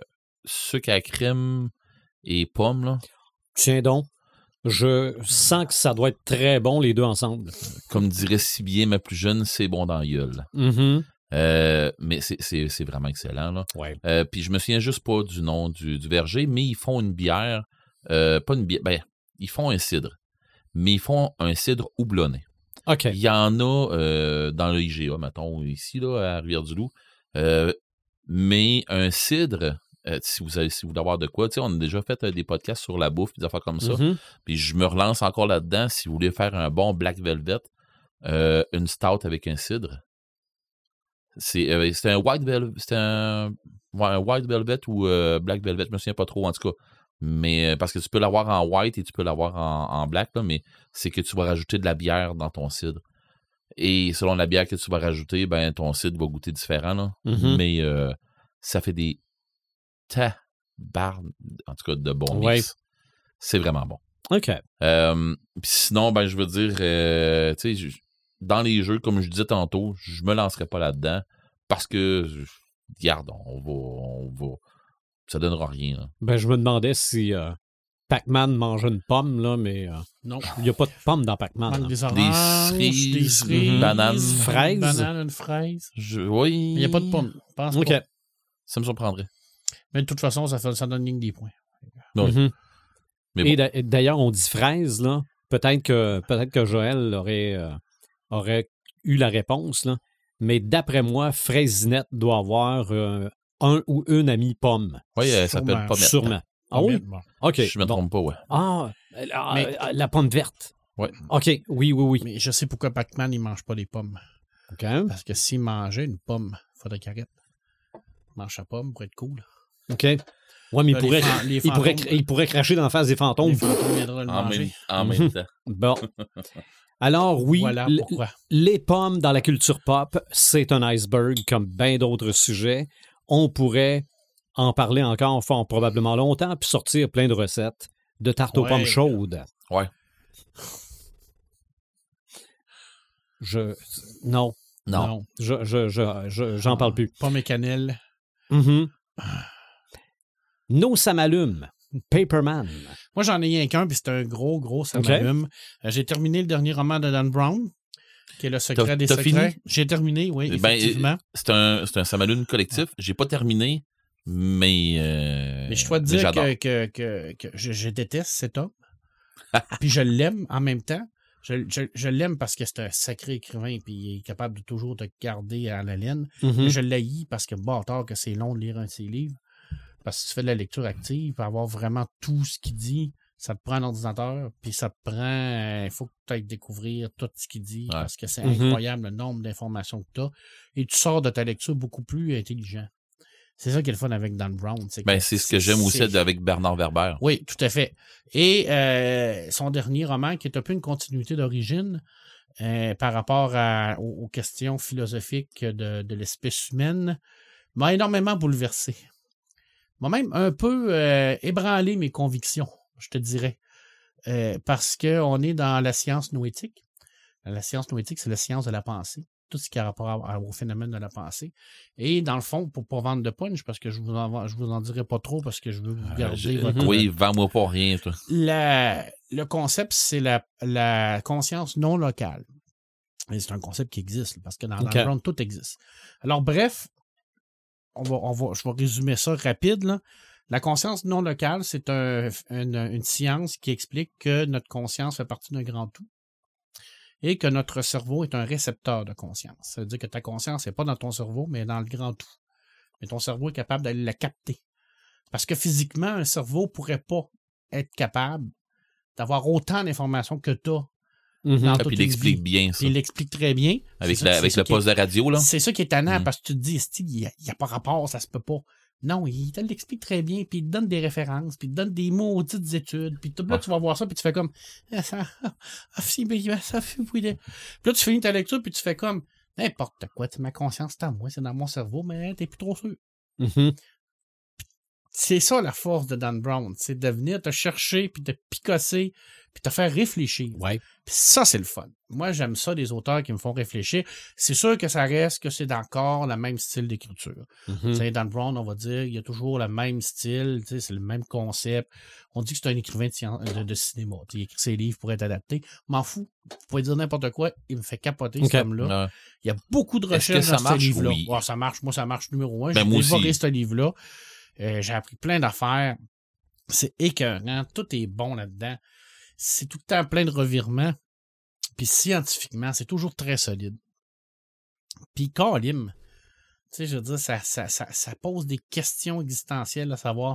S3: à crème et pomme. Là.
S1: Tiens donc, je sens que ça doit être très bon, les deux ensemble.
S3: Comme dirait si bien ma plus jeune, c'est bon dans la gueule. Mais c'est vraiment excellent. Là.
S1: Ouais.
S3: Puis je me souviens juste pas du nom du verger, mais ils font une bière. Pas une bière. Ben, ils font un cidre. Mais ils font un cidre houblonné.
S1: OK.
S3: Il y en a dans le IGA, mettons, ici, là, à Rivière-du-Loup. Mais un cidre, si vous voulez avoir de quoi, tu sais, on a déjà fait des podcasts sur la bouffe, des affaires comme ça. Puis je me relance encore là-dedans. Si vous voulez faire un bon Black Velvet, une stout avec un cidre. C'est un White Velvet, un White Velvet ou Black Velvet, je me souviens pas trop en tout cas. Mais parce que tu peux l'avoir en white et tu peux l'avoir en black, là, mais c'est que tu vas rajouter de la bière dans ton cidre. Et selon la bière que tu vas rajouter, ben ton cidre va goûter différent. Là. Mais ça fait des tabarnes, en tout cas de bons mix. Ouais. C'est vraiment bon.
S1: OK.
S3: Puis sinon, ben je veux dire, tu sais, dans les jeux, comme je disais tantôt, je me lancerai pas là-dedans parce que, regarde, on va ça donnera rien. Là.
S1: Ben, je me demandais si Pac-Man mangeait une pomme, là, mais non, il n'y a pas de pomme dans Pac-Man.
S4: Des oranges, des cerises,
S3: bananes,
S1: fraises.
S4: Une fraise.
S3: Oui.
S4: Il n'y a pas de pomme. Pense
S1: OK.
S4: pas.
S3: Ça me surprendrait.
S4: Mais de toute façon, ça donne ligne des points.
S3: Oui. Mais bon.
S1: Et d'ailleurs, on dit fraise, là. Peut-être que Joël aurait eu la réponse, là. Mais d'après moi, Fraisinette doit avoir un ou une amie pomme.
S3: Oui, elle s'appelle Pommette.
S1: Sûrement. Ah oui?
S4: Bon.
S1: OK.
S3: Je me trompe pas, ouais.
S1: Ah, la pomme verte.
S3: Ouais.
S1: OK, oui.
S4: Mais je sais pourquoi Pac-Man, il mange pas des pommes.
S1: OK.
S4: Parce que s'il mangeait une pomme, il faudrait qu'il arrête. Il mange sa pomme pour être cool.
S1: OK. Ouais, mais
S4: là,
S1: il pourrait cracher dans la face des fantômes.
S4: Les fantômes viendraient le manger.
S3: En même temps.
S1: Bon. Alors oui,
S4: Voilà pourquoi.
S1: les pommes dans la culture pop, c'est un iceberg comme bien d'autres sujets. On pourrait en parler encore fort probablement longtemps puis sortir plein de recettes de tarte aux pommes chaudes.
S3: Ouais.
S1: Non. J'en parle plus.
S4: Pommes et cannelle.
S1: Mm-hmm. Nos samalumes. Paperman.
S4: Moi, j'en ai rien qu'un, puis c'est un gros samalume. Okay. J'ai terminé le dernier roman de Dan Brown, qui est Le secret des secrets. Fini? J'ai terminé, oui, effectivement.
S3: C'est un samalume collectif. J'ai pas terminé, mais
S4: je dois te dire que je déteste cet homme. Puis je l'aime en même temps. Je l'aime parce que c'est un sacré écrivain puis il est capable de toujours te garder à la laine. Mm-hmm. Mais je l'haïs parce que bâtard que c'est long de lire un de ses livres. Parce que tu fais de la lecture active, pour avoir vraiment tout ce qu'il dit, ça te prend un ordinateur, puis ça te prend... Il faut que tu ailles découvrir tout ce qu'il dit, parce que c'est incroyable le nombre d'informations que tu as. Et tu sors de ta lecture beaucoup plus intelligent. C'est ça qui est le fun avec Dan Brown. C'est
S3: ce que j'aime aussi avec Bernard Werber.
S4: Oui, tout à fait. Et son dernier roman, qui est un peu une continuité d'origine, par rapport aux questions philosophiques de l'espèce humaine, m'a énormément bouleversé. M'a même un peu ébranlé mes convictions, je te dirais. Parce qu'on est dans la science noétique. La science noétique, c'est la science de la pensée. Tout ce qui a rapport au phénomène de la pensée. Et dans le fond, pour pas vendre de punch, parce que je vous en dirai pas trop, parce que je veux vous garder votre...
S3: Oui, vends-moi pas rien, toi.
S4: Le concept, c'est la conscience non locale. Et c'est un concept qui existe, parce que dans Dan Brown, tout existe. Alors, bref, je vais résumer ça rapide, là. La conscience non locale, c'est une science qui explique que notre conscience fait partie d'un grand tout et que notre cerveau est un récepteur de conscience. Ça veut dire que ta conscience n'est pas dans ton cerveau, mais dans le grand tout. Mais ton cerveau est capable d'aller la capter. Parce que physiquement, un cerveau ne pourrait pas être capable d'avoir autant d'informations que tu as.
S3: Mm-hmm. Puis il explique bien ça.
S4: Puis il l'explique très bien.
S3: Avec le poste de radio, là.
S4: C'est ça qui est tannant, parce que tu te dis, il n'y a pas rapport, ça se peut pas. Non, il te l'explique très bien, puis il te donne des références, puis il te donne des maudites études, puis là, tu vas voir ça, puis tu fais comme, ça fait, puis là, tu finis ta lecture, puis tu fais comme, n'importe quoi, ma conscience, c'est à moi, c'est dans mon cerveau, mais t'es plus trop sûr.
S1: Mm-hmm.
S4: C'est ça la force de Dan Brown, c'est de venir te chercher, puis te picosser, puis te faire réfléchir.
S1: Ouais.
S4: Puis ça, c'est le fun. Moi, j'aime ça, des auteurs qui me font réfléchir. C'est sûr que ça reste que c'est encore le même style d'écriture. Mm-hmm. Dan Brown, on va dire, il y a toujours le même style, c'est le même concept. On dit que c'est un écrivain de cinéma. Il écrit ses livres pour être adapté. M'en fous. Vous pouvez dire n'importe quoi, il me fait capoter ce homme-là. Ouais. Il y a beaucoup de recherches dans ce livre-là.
S3: Oui.
S4: Ça marche. Moi, ça marche numéro 1.
S3: J'ai
S4: dévoré ce livre-là. J'ai appris plein d'affaires. C'est écœurant. Tout est bon là-dedans. C'est tout le temps plein de revirements. Puis scientifiquement, c'est toujours très solide. Puis Kalim, je veux dire, ça pose des questions existentielles à savoir,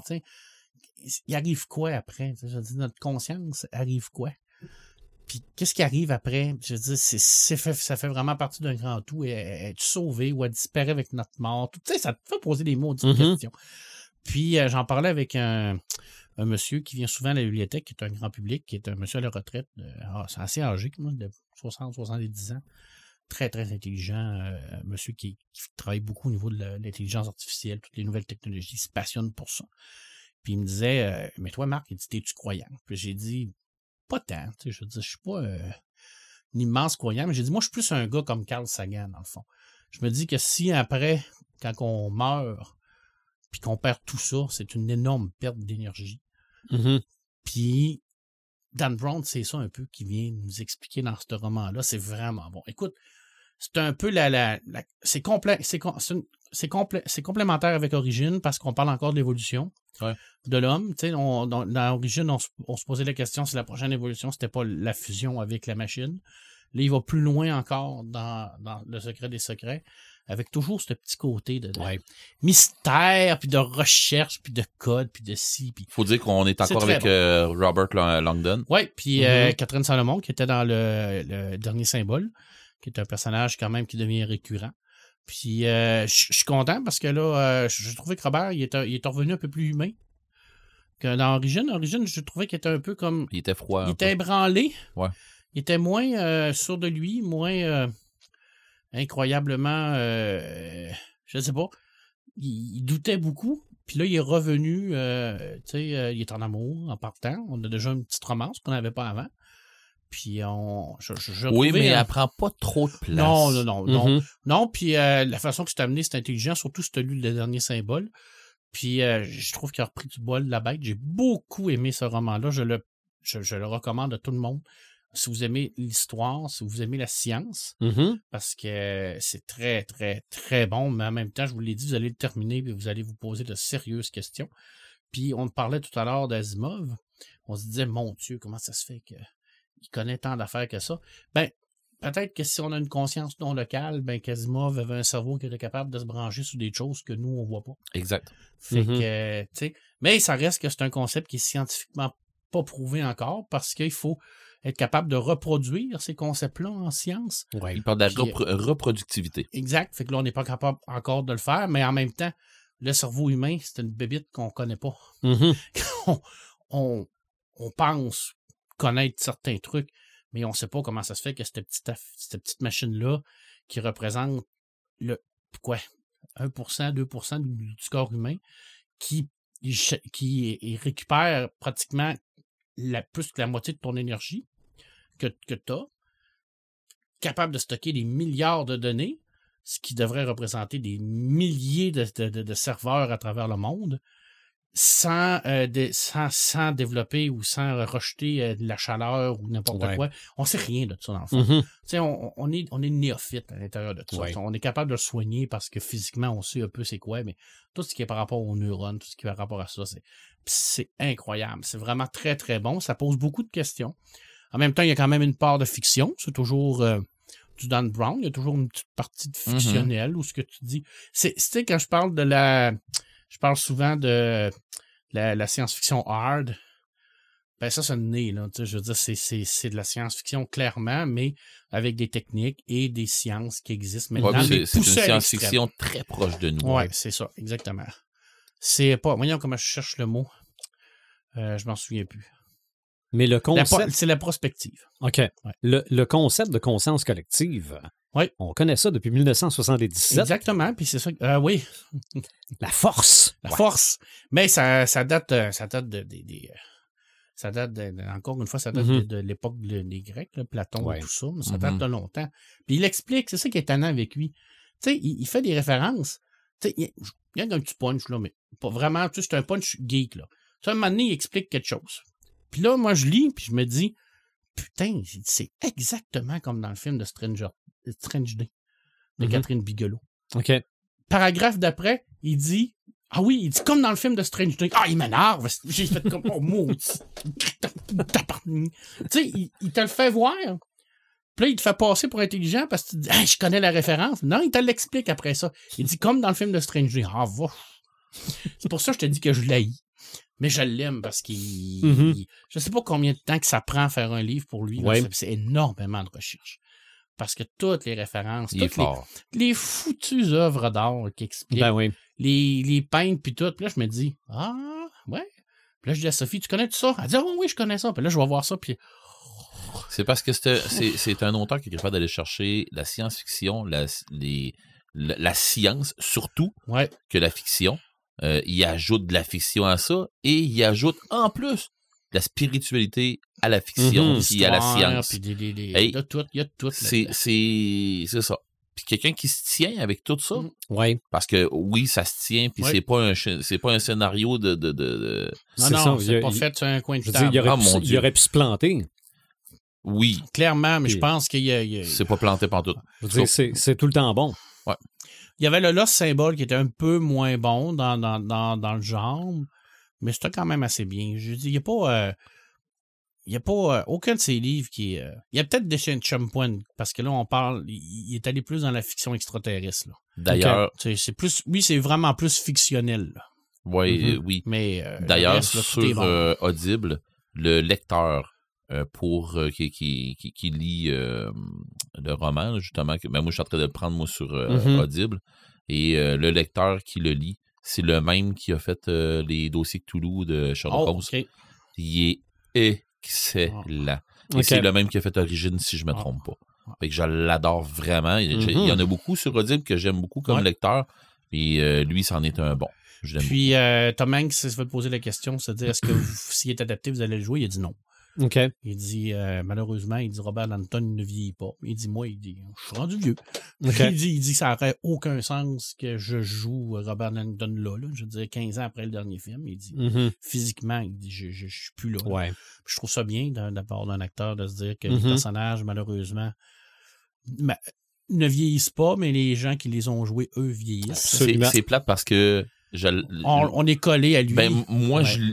S4: il arrive quoi après? Je veux dire, notre conscience arrive quoi? Puis qu'est-ce qui arrive après? Je veux dire, ça fait vraiment partie d'un grand tout. Es-tu sauvé ou elle disparaît avec notre mort? Ça te fait poser des maudites questions. Puis j'en parlais avec un monsieur qui vient souvent à la bibliothèque, qui est un grand public, qui est un monsieur à la retraite, c'est assez âgé, de 60-70 ans. Très, très intelligent. Monsieur qui travaille beaucoup au niveau de l'intelligence artificielle, toutes les nouvelles technologies, il se passionne pour ça. Puis il me disait, mais toi, Marc, il dit, t'es-tu croyant? Puis j'ai dit, pas tant. Je veux dire, je suis pas un immense croyant, mais j'ai dit, moi, je suis plus un gars comme Carl Sagan, dans le fond. Je me dis que si après, quand on meurt, puis qu'on perd tout ça, c'est une énorme perte d'énergie.
S1: Mm-hmm.
S4: Puis Dan Brown, c'est ça un peu qui vient nous expliquer dans ce roman-là. C'est vraiment bon. Écoute, c'est un peu c'est complémentaire avec Origine parce qu'on parle encore de l'évolution de l'homme. Dans Origine, on se posait la question si la prochaine évolution, c'était pas la fusion avec la machine. Là, il va plus loin encore dans Le secret des secrets, avec toujours ce petit côté de mystère, puis de recherche, puis de code, puis de ci. Il
S3: faut dire qu'on est encore avec Robert Langdon.
S4: Oui, puis Catherine Salomon, qui était dans le dernier symbole, qui est un personnage quand même qui devient récurrent. Puis je suis content parce que là, je trouvais que Robert, il est revenu un peu plus humain que dans Origine. Origine, je trouvais qu'il était un peu comme...
S3: Il était froid.
S4: Il était ébranlé.
S3: Ouais.
S4: Il était moins sûr de lui, moins incroyablement, je sais pas, il doutait beaucoup. Puis là, il est revenu, il est en amour en partant. On a déjà une petite romance qu'on n'avait pas avant. Puis
S3: oui, mais elle prend pas trop de place.
S4: Non. Puis la façon que c'est amené, c'est intelligent, surtout si tu as lu le dernier symbole. Puis je trouve qu'il a repris du poil de la bête. J'ai beaucoup aimé ce roman-là. Je le recommande à tout le monde. Si vous aimez l'histoire, si vous aimez la science, parce que c'est très, très, très bon, mais en même temps, je vous l'ai dit, vous allez le terminer et vous allez vous poser de sérieuses questions. Puis on parlait tout à l'heure d'Asimov. On se disait, mon Dieu, comment ça se fait qu'il connaît tant d'affaires que ça? Ben, peut-être que si on a une conscience non locale, ben qu'Asimov avait un cerveau qui était capable de se brancher sur des choses que nous, on voit pas.
S3: Exact.
S4: Fait que, tu sais, mais ça reste que c'est un concept qui est scientifiquement pas prouvé encore parce qu'il faut être capable de reproduire ces concepts-là en science.
S3: Ouais. Il parle de la reproductivité.
S4: Exact. Fait que là, on n'est pas capable encore de le faire, mais en même temps, le cerveau humain, c'est une bébite qu'on connaît pas. On pense connaître certains trucs, mais on ne sait pas comment ça se fait que cette petite machine-là, qui représente 1%, 2% du corps humain, qui récupère pratiquement plus que la moitié de ton énergie que tu as, capable de stocker des milliards de données, ce qui devrait représenter des milliers de serveurs à travers le monde, sans développer ou sans rejeter de la chaleur ou n'importe quoi. On sait rien de ça, dans le fond. On est néophyte à l'intérieur de ça. Ouais. On est capable de le soigner parce que physiquement, on sait un peu c'est quoi, mais tout ce qui est par rapport aux neurones, tout ce qui est par rapport à ça, c'est incroyable. C'est vraiment très, très bon. Ça pose beaucoup de questions. En même temps, il y a quand même une part de fiction. C'est toujours du Dan Brown. Il y a toujours une petite partie de fictionnel ou ce que tu dis. Tu sais, quand je parle je parle souvent de la science-fiction hard. Ben ça, c'est né, là. Je veux dire, c'est de la science-fiction clairement, mais avec des techniques et des sciences qui existent maintenant.
S3: Ouais, c'est une science-fiction très proche de nous.
S4: Oui, c'est ça, exactement. C'est pas... Voyons comment je cherche le mot. Je m'en souviens plus.
S1: Mais le concept...
S4: C'est la prospective.
S1: OK. Ouais. Le concept de conscience collective...
S4: Oui.
S1: On connaît ça depuis 1977.
S4: Exactement, puis c'est ça. Oui.
S1: La force.
S4: La force. Mais ça date encore une fois, ça date de l'époque des Grecs, là, Platon et tout ça, mais ça date de longtemps. Puis il explique, c'est ça qui est étonnant avec lui. Tu sais, il fait des références. Tu sais, il y a un petit punch, là, mais pas vraiment, tu sais, c'est un punch geek, là. Tu sais, à un moment donné, il explique quelque chose. Puis là, moi, je lis, puis je me dis, putain, c'est exactement comme dans le film de Strange Day de Catherine Bigelow.
S1: OK.
S4: Paragraphe d'après, il dit il dit comme dans le film de Strange Day. Ah, il m'énerve. J'ai fait comme maudit. Tu sais, il te le fait voir. Puis là, il te fait passer pour intelligent parce que tu te dis je connais la référence. Non, il te l'explique après ça. Il dit comme dans le film de Strange Day. Ah, va. C'est pour ça que je te dis que je l'haïs. Mais je l'aime parce qu'il... Je sais pas combien de temps que ça prend à faire un livre pour lui. Ouais. C'est énormément de recherche. Parce que toutes les références, les foutues œuvres d'art qui expliquent, les peintres puis tout, puis là, je me dis, ouais. Puis là, je dis à Sophie, tu connais tout ça? Elle dit, oui, je connais ça. Puis là, je vais voir ça, puis...
S3: C'est parce que c'est un auteur qui est capable d'aller chercher la science-fiction, la science, surtout, que la fiction. Il ajoute de la fiction à ça, et il ajoute, en plus, la spiritualité à la fiction puis à la science.
S4: Puis il y a tout.
S3: C'est ça. Puis quelqu'un qui se tient avec tout ça. Parce que oui, ça se tient, puis c'est pas un scénario de...
S4: Non, c'est pas fait sur un coin de table.
S1: Il aurait pu se planter.
S3: Oui.
S4: Clairement, mais je pense qu'il y a...
S3: C'est pas planté pantoute.
S1: C'est tout le temps bon.
S3: Ouais.
S4: Il y avait le Lost Symbol qui était un peu moins bon dans le genre, mais c'était quand même assez bien. Je dis, il n'y a pas aucun de ces livres qui est... il y a peut-être des Champouin, parce que là, on parle... Il est allé plus dans la fiction extraterrestre. Là.
S3: D'ailleurs...
S4: C'est plus... Oui, c'est vraiment plus fictionnel. Là.
S3: Oui, oui.
S4: Mais...
S3: D'ailleurs, reste, là, sur Audible, le lecteur qui lit le roman, justement, moi, je suis en train de le prendre, sur Audible, et le lecteur qui le lit, c'est le même qui a fait les dossiers Cthulhu de Sherlock Holmes.
S4: Okay.
S3: Il est excellent. Et c'est le même qui a fait Origins, si je me trompe pas. Fait que je l'adore vraiment. Il y en a beaucoup sur Audible que j'aime beaucoup comme lecteur. Et lui, c'en est un bon.
S4: Puis Tom Hanks, si va te poser la question, c'est-à-dire, est-ce que s'il est adapté, vous allez le jouer? Il a dit non.
S1: OK.
S4: Il dit, malheureusement, il dit Robert Langdon ne vieillit pas. Il dit, moi, je suis rendu vieux.
S1: Okay.
S4: Il dit, ça n'aurait aucun sens que je joue Robert Langdon là. Je veux dire, 15 ans après le dernier film. Il dit, physiquement, il dit, je suis plus là.
S1: Ouais.
S4: Je trouve ça bien d'abord d'un acteur de se dire que les personnages, malheureusement, ne vieillissent pas, mais les gens qui les ont joués, eux, vieillissent.
S3: C'est plate parce que
S4: on est collé à lui.
S3: Ben, moi, je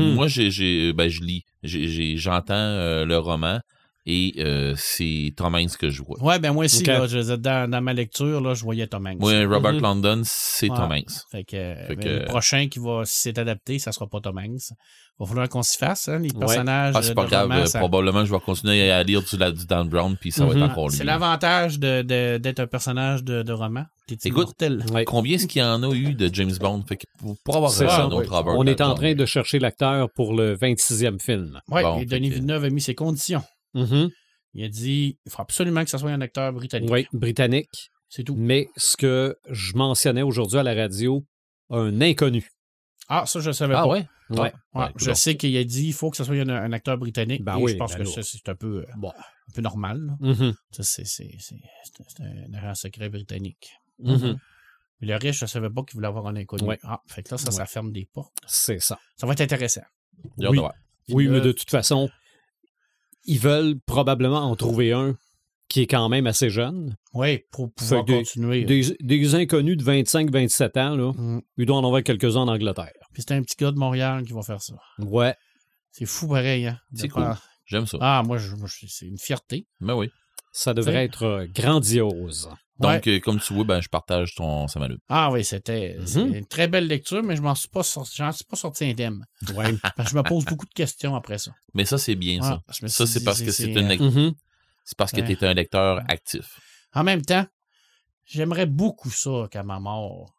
S3: lis. J'entends le roman et c'est Tom Hanks que je vois.
S4: Ouais, ben moi aussi, là, dans ma lecture, là, je voyais Tom Hanks.
S3: Oui, Robert Langdon, c'est Tom Hanks.
S4: Fait que le prochain qui va s'est adapté, ça sera pas Tom Hanks. Il va falloir qu'on s'y fasse, hein, les personnages.
S3: C'est pas grave.
S4: Roman,
S3: probablement, je vais continuer à lire du Dan Brown, puis ça va être encore lui.
S4: C'est l'avantage d'être un personnage de roman.
S3: Écoute, combien est-ce qu'il y en a eu de James Bond? Fait que pour avoir un autre Robert
S1: On est en train de chercher l'acteur pour le 26e film.
S4: Oui, et Denis Villeneuve a mis ses conditions. Il a dit, il faut absolument que ce soit un acteur britannique.
S1: Oui, britannique.
S4: C'est tout.
S1: Mais ce que je mentionnais aujourd'hui à la radio, un inconnu.
S4: Ah, ça, je ne savais pas.
S3: Ah ouais?
S1: Ouais.
S4: Je sais qu'il a dit, il faut que ce soit un acteur britannique.
S1: Ben
S4: et
S1: oui,
S4: je pense que ça, c'est un peu normal. Ça, c'est un agent secret britannique. Mais le reste, je ne savais pas qu'il voulait avoir un inconnu.
S1: Ouais.
S4: Ah, fait que là, ça ferme des portes.
S1: C'est ça.
S4: Ça va être intéressant.
S1: Oui, mais de toute façon, ils veulent probablement en trouver un qui est quand même assez jeune.
S4: Oui, pour pouvoir continuer.
S1: Des inconnus de 25-27 ans, là, il doit en avoir quelques-uns en Angleterre.
S4: Puis c'est un petit gars de Montréal qui va faire ça.
S1: Ouais.
S4: C'est fou pareil, hein?
S3: C'est cool. J'aime ça.
S4: Ah, moi c'est une fierté.
S3: Ben oui.
S1: Ça devrait être grandiose.
S3: Donc, comme tu vois, je partage ça m'allume.
S4: Ah oui, c'était une très belle lecture, mais j'en suis pas sorti indemne.
S1: Ouais.
S4: Parce que je me pose beaucoup de questions après ça.
S3: Mais ça, c'est bien, ça. Ça, c'est parce que c'est parce que tu es un lecteur actif.
S4: En même temps, j'aimerais beaucoup ça qu'à ma mort,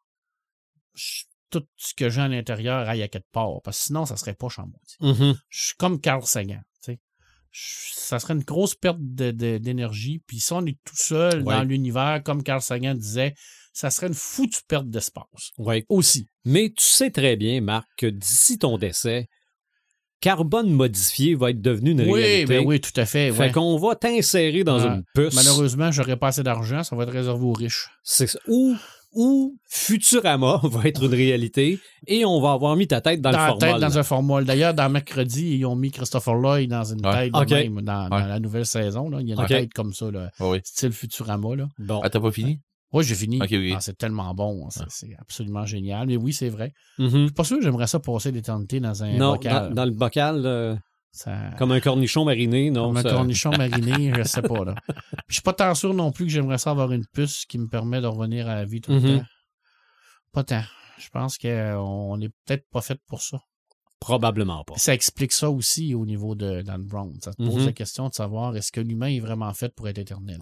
S4: tout ce que j'ai à l'intérieur aille à quelque part. Parce que sinon, ça serait pas chambouti. Je suis comme Carl Sagan, tu sais. Ça serait une grosse perte d'énergie. Puis si on est tout seul dans l'univers, comme Carl Sagan disait, ça serait une foutue perte d'espace.
S1: Oui.
S4: Aussi.
S1: Mais tu sais très bien, Marc, que d'ici ton décès, carbone modifié va être devenu une réalité.
S4: Oui, tout à fait.
S1: Fait qu'on va t'insérer dans une puce.
S4: Malheureusement, j'aurais pas assez d'argent. Ça va être réservé aux riches.
S1: C'est ça. Ou Futurama va être une réalité et on va avoir mis ta tête dans le formol.
S4: Dans un formol. D'ailleurs, dans Mercredi, ils ont mis Christopher Lloyd dans une tête de même dans la nouvelle saison. Là. Il y a une tête comme ça, là, style Futurama. Là.
S1: Bon.
S3: Ah, t'as pas fini?
S4: Oui, j'ai fini.
S3: Okay.
S4: C'est tellement bon. C'est absolument génial. Mais oui, c'est vrai. Je suis pas sûr que j'aimerais ça passer l'éternité dans un bocal.
S1: Dans le bocal, comme un cornichon mariné, non?
S4: Comme un cornichon mariné, je sais pas. Là. Je suis pas tant sûr non plus que j'aimerais ça avoir une puce qui me permet de revenir à la vie tout le temps. Pas tant. Je pense qu'on n'est peut-être pas fait pour ça.
S1: Probablement pas.
S4: Ça explique ça aussi au niveau de Dan Brown. Ça te pose la question de savoir est-ce que l'humain est vraiment fait pour être éternel?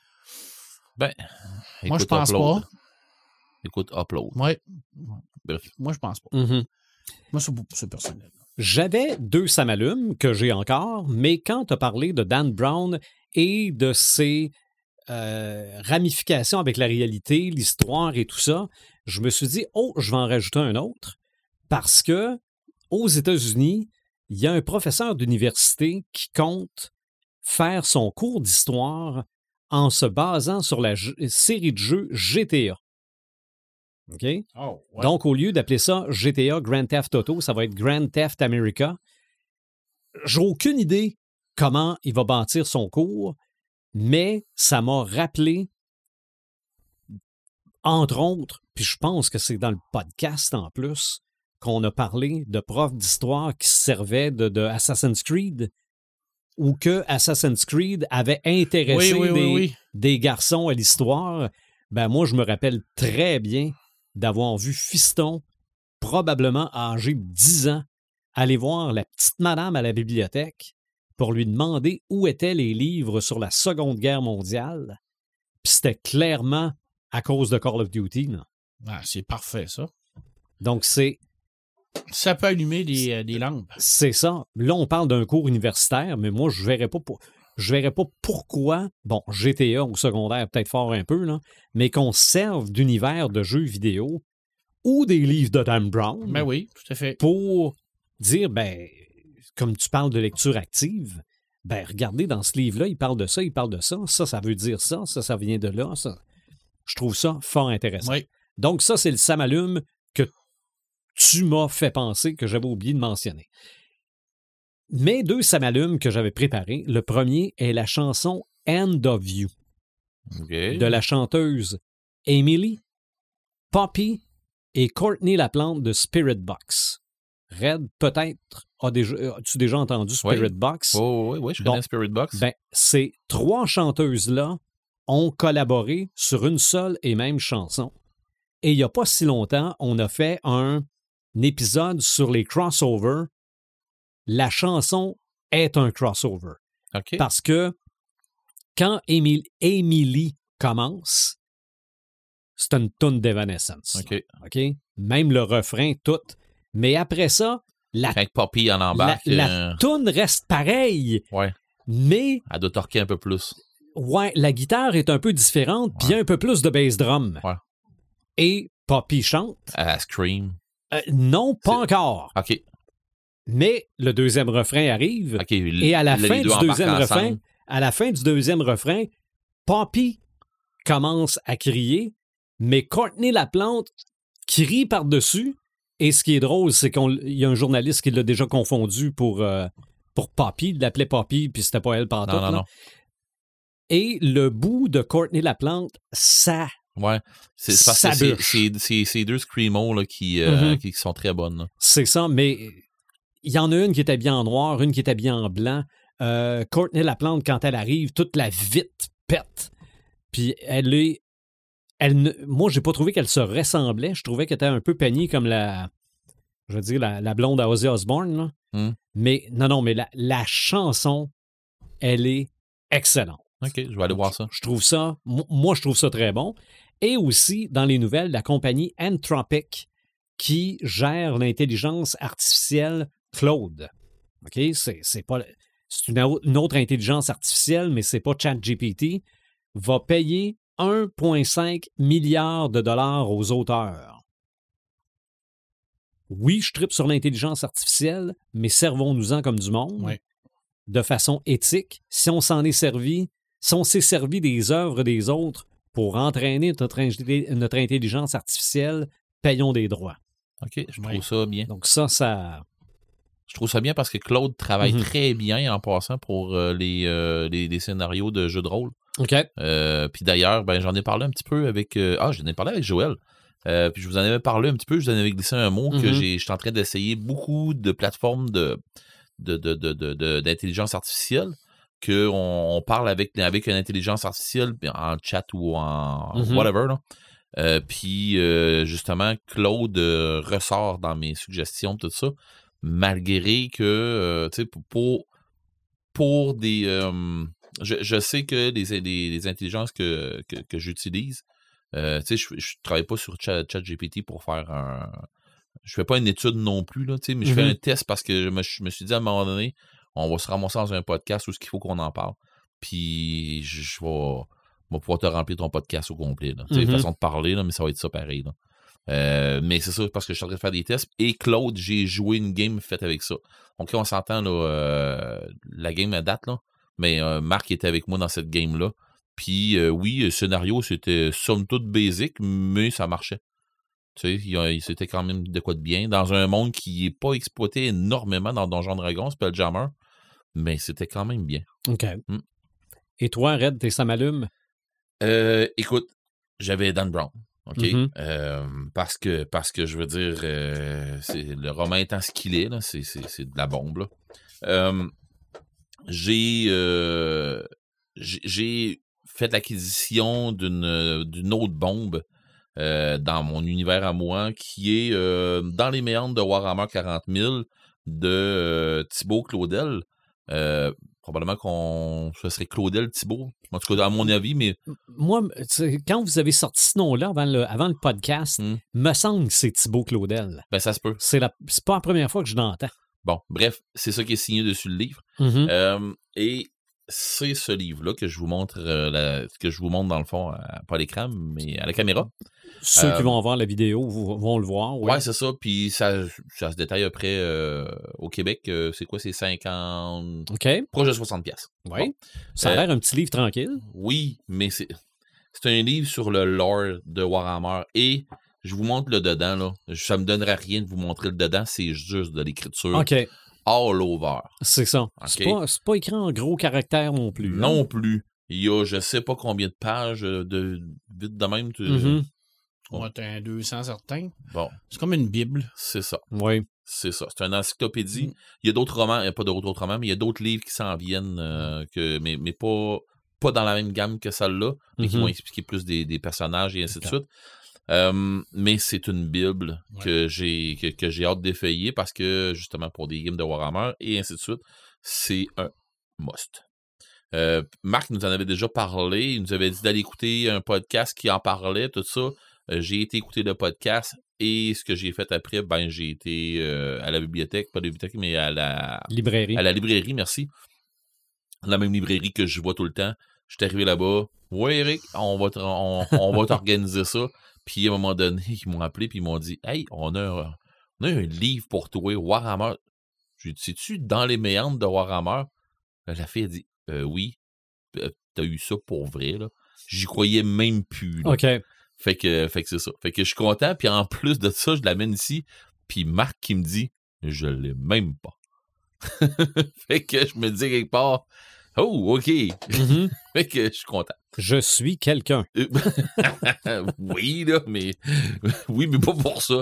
S4: Moi, je pense pas.
S3: Écoute, Upload.
S4: Oui.
S3: Bref.
S4: Moi, je pense pas. Moi, c'est personnel.
S1: J'avais 2 ça m'allume que j'ai encore, mais quand tu as parlé de Dan Brown et de ses ramifications avec la réalité, l'histoire et tout ça, je me suis dit, je vais en rajouter un autre, parce que aux États-Unis, il y a un professeur d'université qui compte faire son cours d'histoire en se basant sur la série de jeux GTA. OK? Donc, au lieu d'appeler ça GTA Grand Theft Auto, ça va être Grand Theft America. J'ai aucune idée comment il va bâtir son cours, mais ça m'a rappelé, entre autres, puis je pense que c'est dans le podcast en plus, qu'on a parlé de profs d'histoire qui se servaient de Assassin's Creed, ou que Assassin's Creed avait intéressé des garçons à l'histoire. Ben moi, je me rappelle très bien d'avoir vu Fiston, probablement âgé de 10 ans, aller voir la petite madame à la bibliothèque pour lui demander où étaient les livres sur la Seconde Guerre mondiale. Puis c'était clairement à cause de Call of Duty.
S4: C'est parfait, ça.
S1: Donc, c'est
S4: Ça peut allumer des lampes.
S1: C'est ça. Là, on parle d'un cours universitaire, mais moi, je verrais pas pourquoi, bon, GTA au secondaire, peut-être fort un peu, là, mais qu'on serve d'univers de jeux vidéo ou des livres de Dan Brown.
S4: Ben oui, tout à fait.
S1: Pour dire, ben, comme tu parles de lecture active, ben, regardez, dans ce livre-là, il parle de ça, ça veut dire ça vient de là, ça. Je trouve ça fort intéressant.
S4: Oui.
S1: Donc, ça, c'est le Ça m'allume que tu m'as fait penser, que j'avais oublié de mentionner. Mes 2 Ça m'allume que j'avais préparés, le premier est la chanson End of You de la chanteuse Emily, Poppy et Courtney Laplante de Spirit Box. Red, peut-être, as-tu déjà entendu Spirit Box?
S3: Oui, je connais Spirit Box.
S1: Ben, ces 3 chanteuses-là ont collaboré sur une seule et même chanson. Et il n'y a pas si longtemps, on a fait un épisode sur les crossovers. La chanson est un crossover.
S3: Okay.
S1: Parce que quand Emily commence, c'est une toune d'Evanescence. OK? Même le refrain, tout. Mais après ça,
S3: quand Poppy en embarque,
S1: la toune reste pareille.
S3: Ouais.
S1: Mais
S3: elle doit torquer un peu plus.
S1: Ouais, la guitare est un peu différente, puis il y a un peu plus de bass drum.
S3: Ouais.
S1: Et Poppy chante.
S3: Elle scream.
S1: Non, pas encore.
S3: OK.
S1: Mais le deuxième refrain arrive.
S3: Okay,
S1: et à la fin du deuxième refrain, Poppy commence à crier, mais Courtney Laplante crie par-dessus. Et ce qui est drôle, c'est qu'il y a un journaliste qui l'a déjà confondu pour Poppy. Il l'appelait Poppy, puis c'était pas elle pantoute. Non. Et le bout de Courtney Laplante, ça...
S3: Ouais, c'est parce que c'est 2 screamos là, qui sont très bonnes. Là.
S1: C'est ça, mais il y en a une qui est habillée en noir, une qui est habillée en blanc. Courtney Laplante, quand elle arrive, toute la vitre pète. Puis moi, j'ai pas trouvé qu'elle se ressemblait. Je trouvais qu'elle était un peu peignée comme la blonde à Ozzy Osbourne. Là. Mais non, mais la chanson, elle est excellente.
S3: OK, je vais aller voir ça.
S1: Je trouve ça très bon. Et aussi, dans les nouvelles, la compagnie Anthropic qui gère l'intelligence artificielle Claude. OK? C'est une autre intelligence artificielle, mais c'est pas ChatGPT, va payer 1,5 milliard de dollars aux auteurs. Oui, je trippe sur l'intelligence artificielle, mais servons-nous-en comme du monde, de façon éthique. Si on s'est servi des œuvres des autres pour entraîner notre intelligence artificielle, payons des droits.
S3: OK, je trouve ça bien.
S1: Donc ça...
S3: Je trouve ça bien parce que Claude travaille très bien en passant pour les scénarios de jeux de rôle.
S1: OK.
S3: Puis d'ailleurs, j'en ai parlé un petit peu avec... j'en ai parlé avec Joël. Puis je vous en avais parlé un petit peu, je vous en avais glissé un mot que je suis en train d'essayer beaucoup de plateformes d'intelligence artificielle, qu'on parle avec une intelligence artificielle en chat ou en whatever. Là. Puis justement, Claude ressort dans mes suggestions, tout ça, malgré que, tu sais, pour des... je sais que les intelligences que j'utilise, tu sais, je travaille pas sur ChatGPT pour faire un... Je fais pas une étude non plus, là, tu sais, mais je fais un test parce que je me suis dit à un moment donné, on va se ramasser dans un podcast où il faut qu'on en parle. Puis je vais pouvoir te remplir ton podcast au complet. Tu sais, façon de parler, là, mais ça va être ça pareil. Là. Mais c'est ça, parce que je suis en train de faire des tests. Et Claude, j'ai joué une game faite avec ça. Donc là, on s'entend, là, la game à date, là. Mais Marc était avec moi dans cette game-là. Puis oui, le scénario, c'était somme toute basique, mais ça marchait. Tu sais, c'était quand même de quoi de bien. Dans un monde qui n'est pas exploité énormément dans Donjons & Dragons, Spelljammer, mais c'était quand même bien.
S1: OK. Et toi, Red, tes Ça m'allume?
S3: Écoute, j'avais Dan Brown. OK? Parce que je veux dire, le roman étant ce qu'il est, là, c'est de la bombe. Là. J'ai fait l'acquisition d'une autre bombe dans mon univers à moi, qui est dans les méandres de Warhammer 40 000 de Thibaut Claudel. probablement ce serait Claudel Thibault. En tout cas, à mon avis, mais...
S1: Moi, quand vous avez sorti ce nom-là avant le podcast, me semble que c'est Thibault Claudel.
S3: Ben, ça se peut.
S1: C'est pas la première fois que je l'entends.
S3: Bon, bref, c'est ça qui est signé dessus le livre. Et c'est ce livre-là que je vous montre, que je vous montre dans le fond, pas à l'écran, mais à la caméra.
S1: Ceux qui vont voir la vidéo vont le voir.
S3: Ouais, c'est ça. Puis ça se détaille après au Québec. C'est quoi? C'est 50...
S1: OK.
S3: Proche de 60$.
S1: Oui.
S3: Bon.
S1: Ça a l'air un petit livre tranquille.
S3: Oui, mais c'est un livre sur le lore de Warhammer. Et je vous montre le dedans, là. Ça me donnerait rien de vous montrer le dedans. C'est juste de l'écriture.
S1: OK.
S3: All over.
S1: C'est ça.
S3: Okay.
S1: C'est pas écrit en gros caractères non plus.
S3: Non plus. Il y a je sais pas combien de pages vite de même.
S4: Ouais, t'as un 200 certain.
S3: Bon.
S4: C'est comme une Bible.
S3: C'est ça.
S1: Oui.
S3: C'est ça. C'est une encyclopédie. Il y a d'autres romans, il n'y a pas d'autres romans, mais il y a d'autres livres qui s'en viennent, mais pas dans la même gamme que celle-là, mais qui vont expliquer plus des personnages et ainsi de suite. Mais c'est une Bible que j'ai hâte d'effeuiller parce que, justement, pour des games de Warhammer et ainsi de suite, c'est un must. Marc nous en avait déjà parlé. Il nous avait dit d'aller écouter un podcast qui en parlait, tout ça. J'ai été écouter le podcast et ce que j'ai fait après, j'ai été à la bibliothèque, pas à la bibliothèque, mais à la
S1: librairie.
S3: À la librairie, merci. La même librairie que je vois tout le temps. Je suis arrivé là-bas. Ouais, Eric, on va t'organiser ça. Puis à un moment donné, ils m'ont appelé puis ils m'ont dit hey, on a un livre pour toi, Warhammer. J'ai dit, sais-tu dans les méandres de Warhammer? La fille a dit oui. T'as eu ça pour vrai, là. J'y croyais même plus. Là.
S1: OK.
S3: Fait que c'est ça. Fait que je suis content, puis en plus de ça, je l'amène ici, puis Marc qui me dit je l'ai même pas. Fait que je me dis quelque part oh, OK. Fait que je suis content.
S1: Je suis quelqu'un.
S3: Oui, là, mais pas pour ça.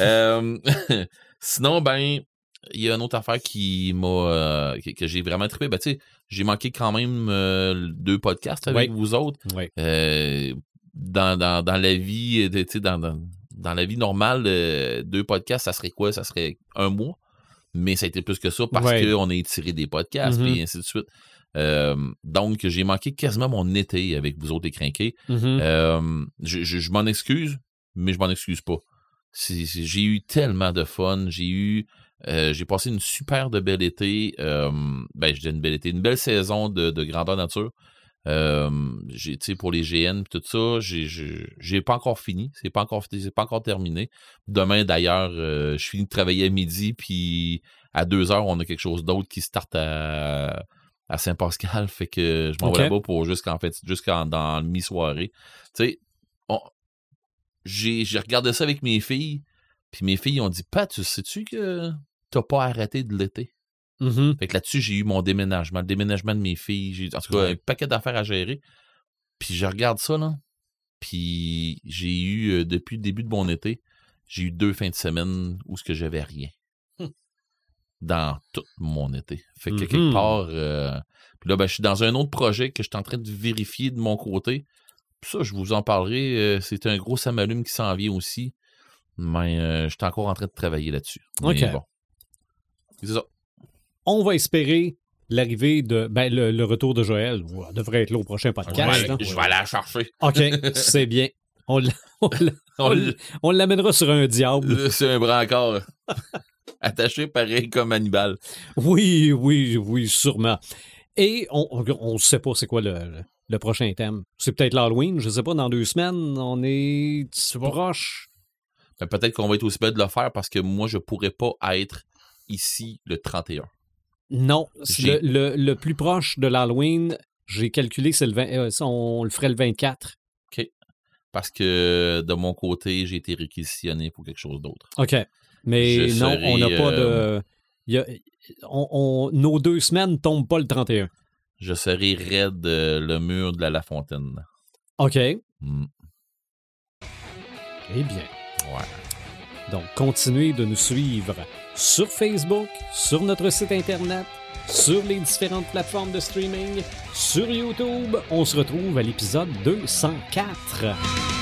S3: Sinon, il y a une autre affaire qui m'a que j'ai vraiment trippé. Tu sais, j'ai manqué quand même 2 podcasts avec vous autres.
S1: Oui.
S3: Dans la vie, tu sais, dans la vie normale, 2 podcasts, ça serait quoi? Ça serait 1 mois. Mais ça a été plus que ça parce qu'on a étiré des podcasts et ainsi de suite. Donc, j'ai manqué quasiment mon été avec vous autres, les crinqués. Je m'en excuse, mais je m'en excuse pas. J'ai eu tellement de fun. J'ai passé une super de belle été. Je dis une belle été, une belle saison de grandeur nature. Pour les GN et tout ça, j'ai pas encore fini. C'est pas encore terminé. Demain, d'ailleurs, je finis de travailler à midi, puis à 2h, on a quelque chose d'autre qui starte à Saint-Pascal. Fait que je m'en vais là-bas pour dans le mi-soirée. Tu sais, j'ai regardé ça avec mes filles, puis mes filles ont dit Pat, tu sais-tu que t'as pas arrêté de l'été? Fait que là-dessus, j'ai eu mon déménagement, le déménagement de mes filles. J'ai en tout cas un paquet d'affaires à gérer. Puis je regarde ça, là. Puis j'ai eu, depuis le début de mon été, j'ai eu 2 fins de semaine où ce que j'avais rien. Dans tout mon été. Fait que quelque part... puis là, je suis dans un autre projet que je suis en train de vérifier de mon côté. Puis ça, je vous en parlerai. C'est un gros samalume qui s'en vient aussi. Mais je suis encore en train de travailler là-dessus.
S1: OK.
S3: Mais bon. C'est ça.
S1: On va espérer l'arrivée de le retour de Joël. Ça devrait être là au prochain podcast.
S3: Je vais aller la chercher.
S1: OK, c'est bien. On l'amènera sur un diable.
S3: C'est un brancard. Attaché pareil comme Hannibal.
S1: Oui, sûrement. Et on ne sait pas c'est quoi le prochain thème. C'est peut-être l'Halloween, je ne sais pas, dans 2 semaines, on est proche.
S3: Peut-être qu'on va être aussi bête de le faire parce que moi, je ne pourrais pas être ici le 31.
S1: Non, le plus proche de l'Halloween, j'ai calculé, c'est le 20, on le ferait le 24.
S3: OK. Parce que de mon côté, j'ai été réquisitionné pour quelque chose d'autre.
S1: OK. Mais on n'a pas de... nos 2 semaines ne tombent pas le 31.
S3: Je serai raide le mur de la Fontaine.
S1: OK. Eh bien.
S3: Ouais.
S1: Donc, continuez de nous suivre sur Facebook, sur notre site Internet, sur les différentes plateformes de streaming, sur YouTube. On se retrouve à l'épisode 204.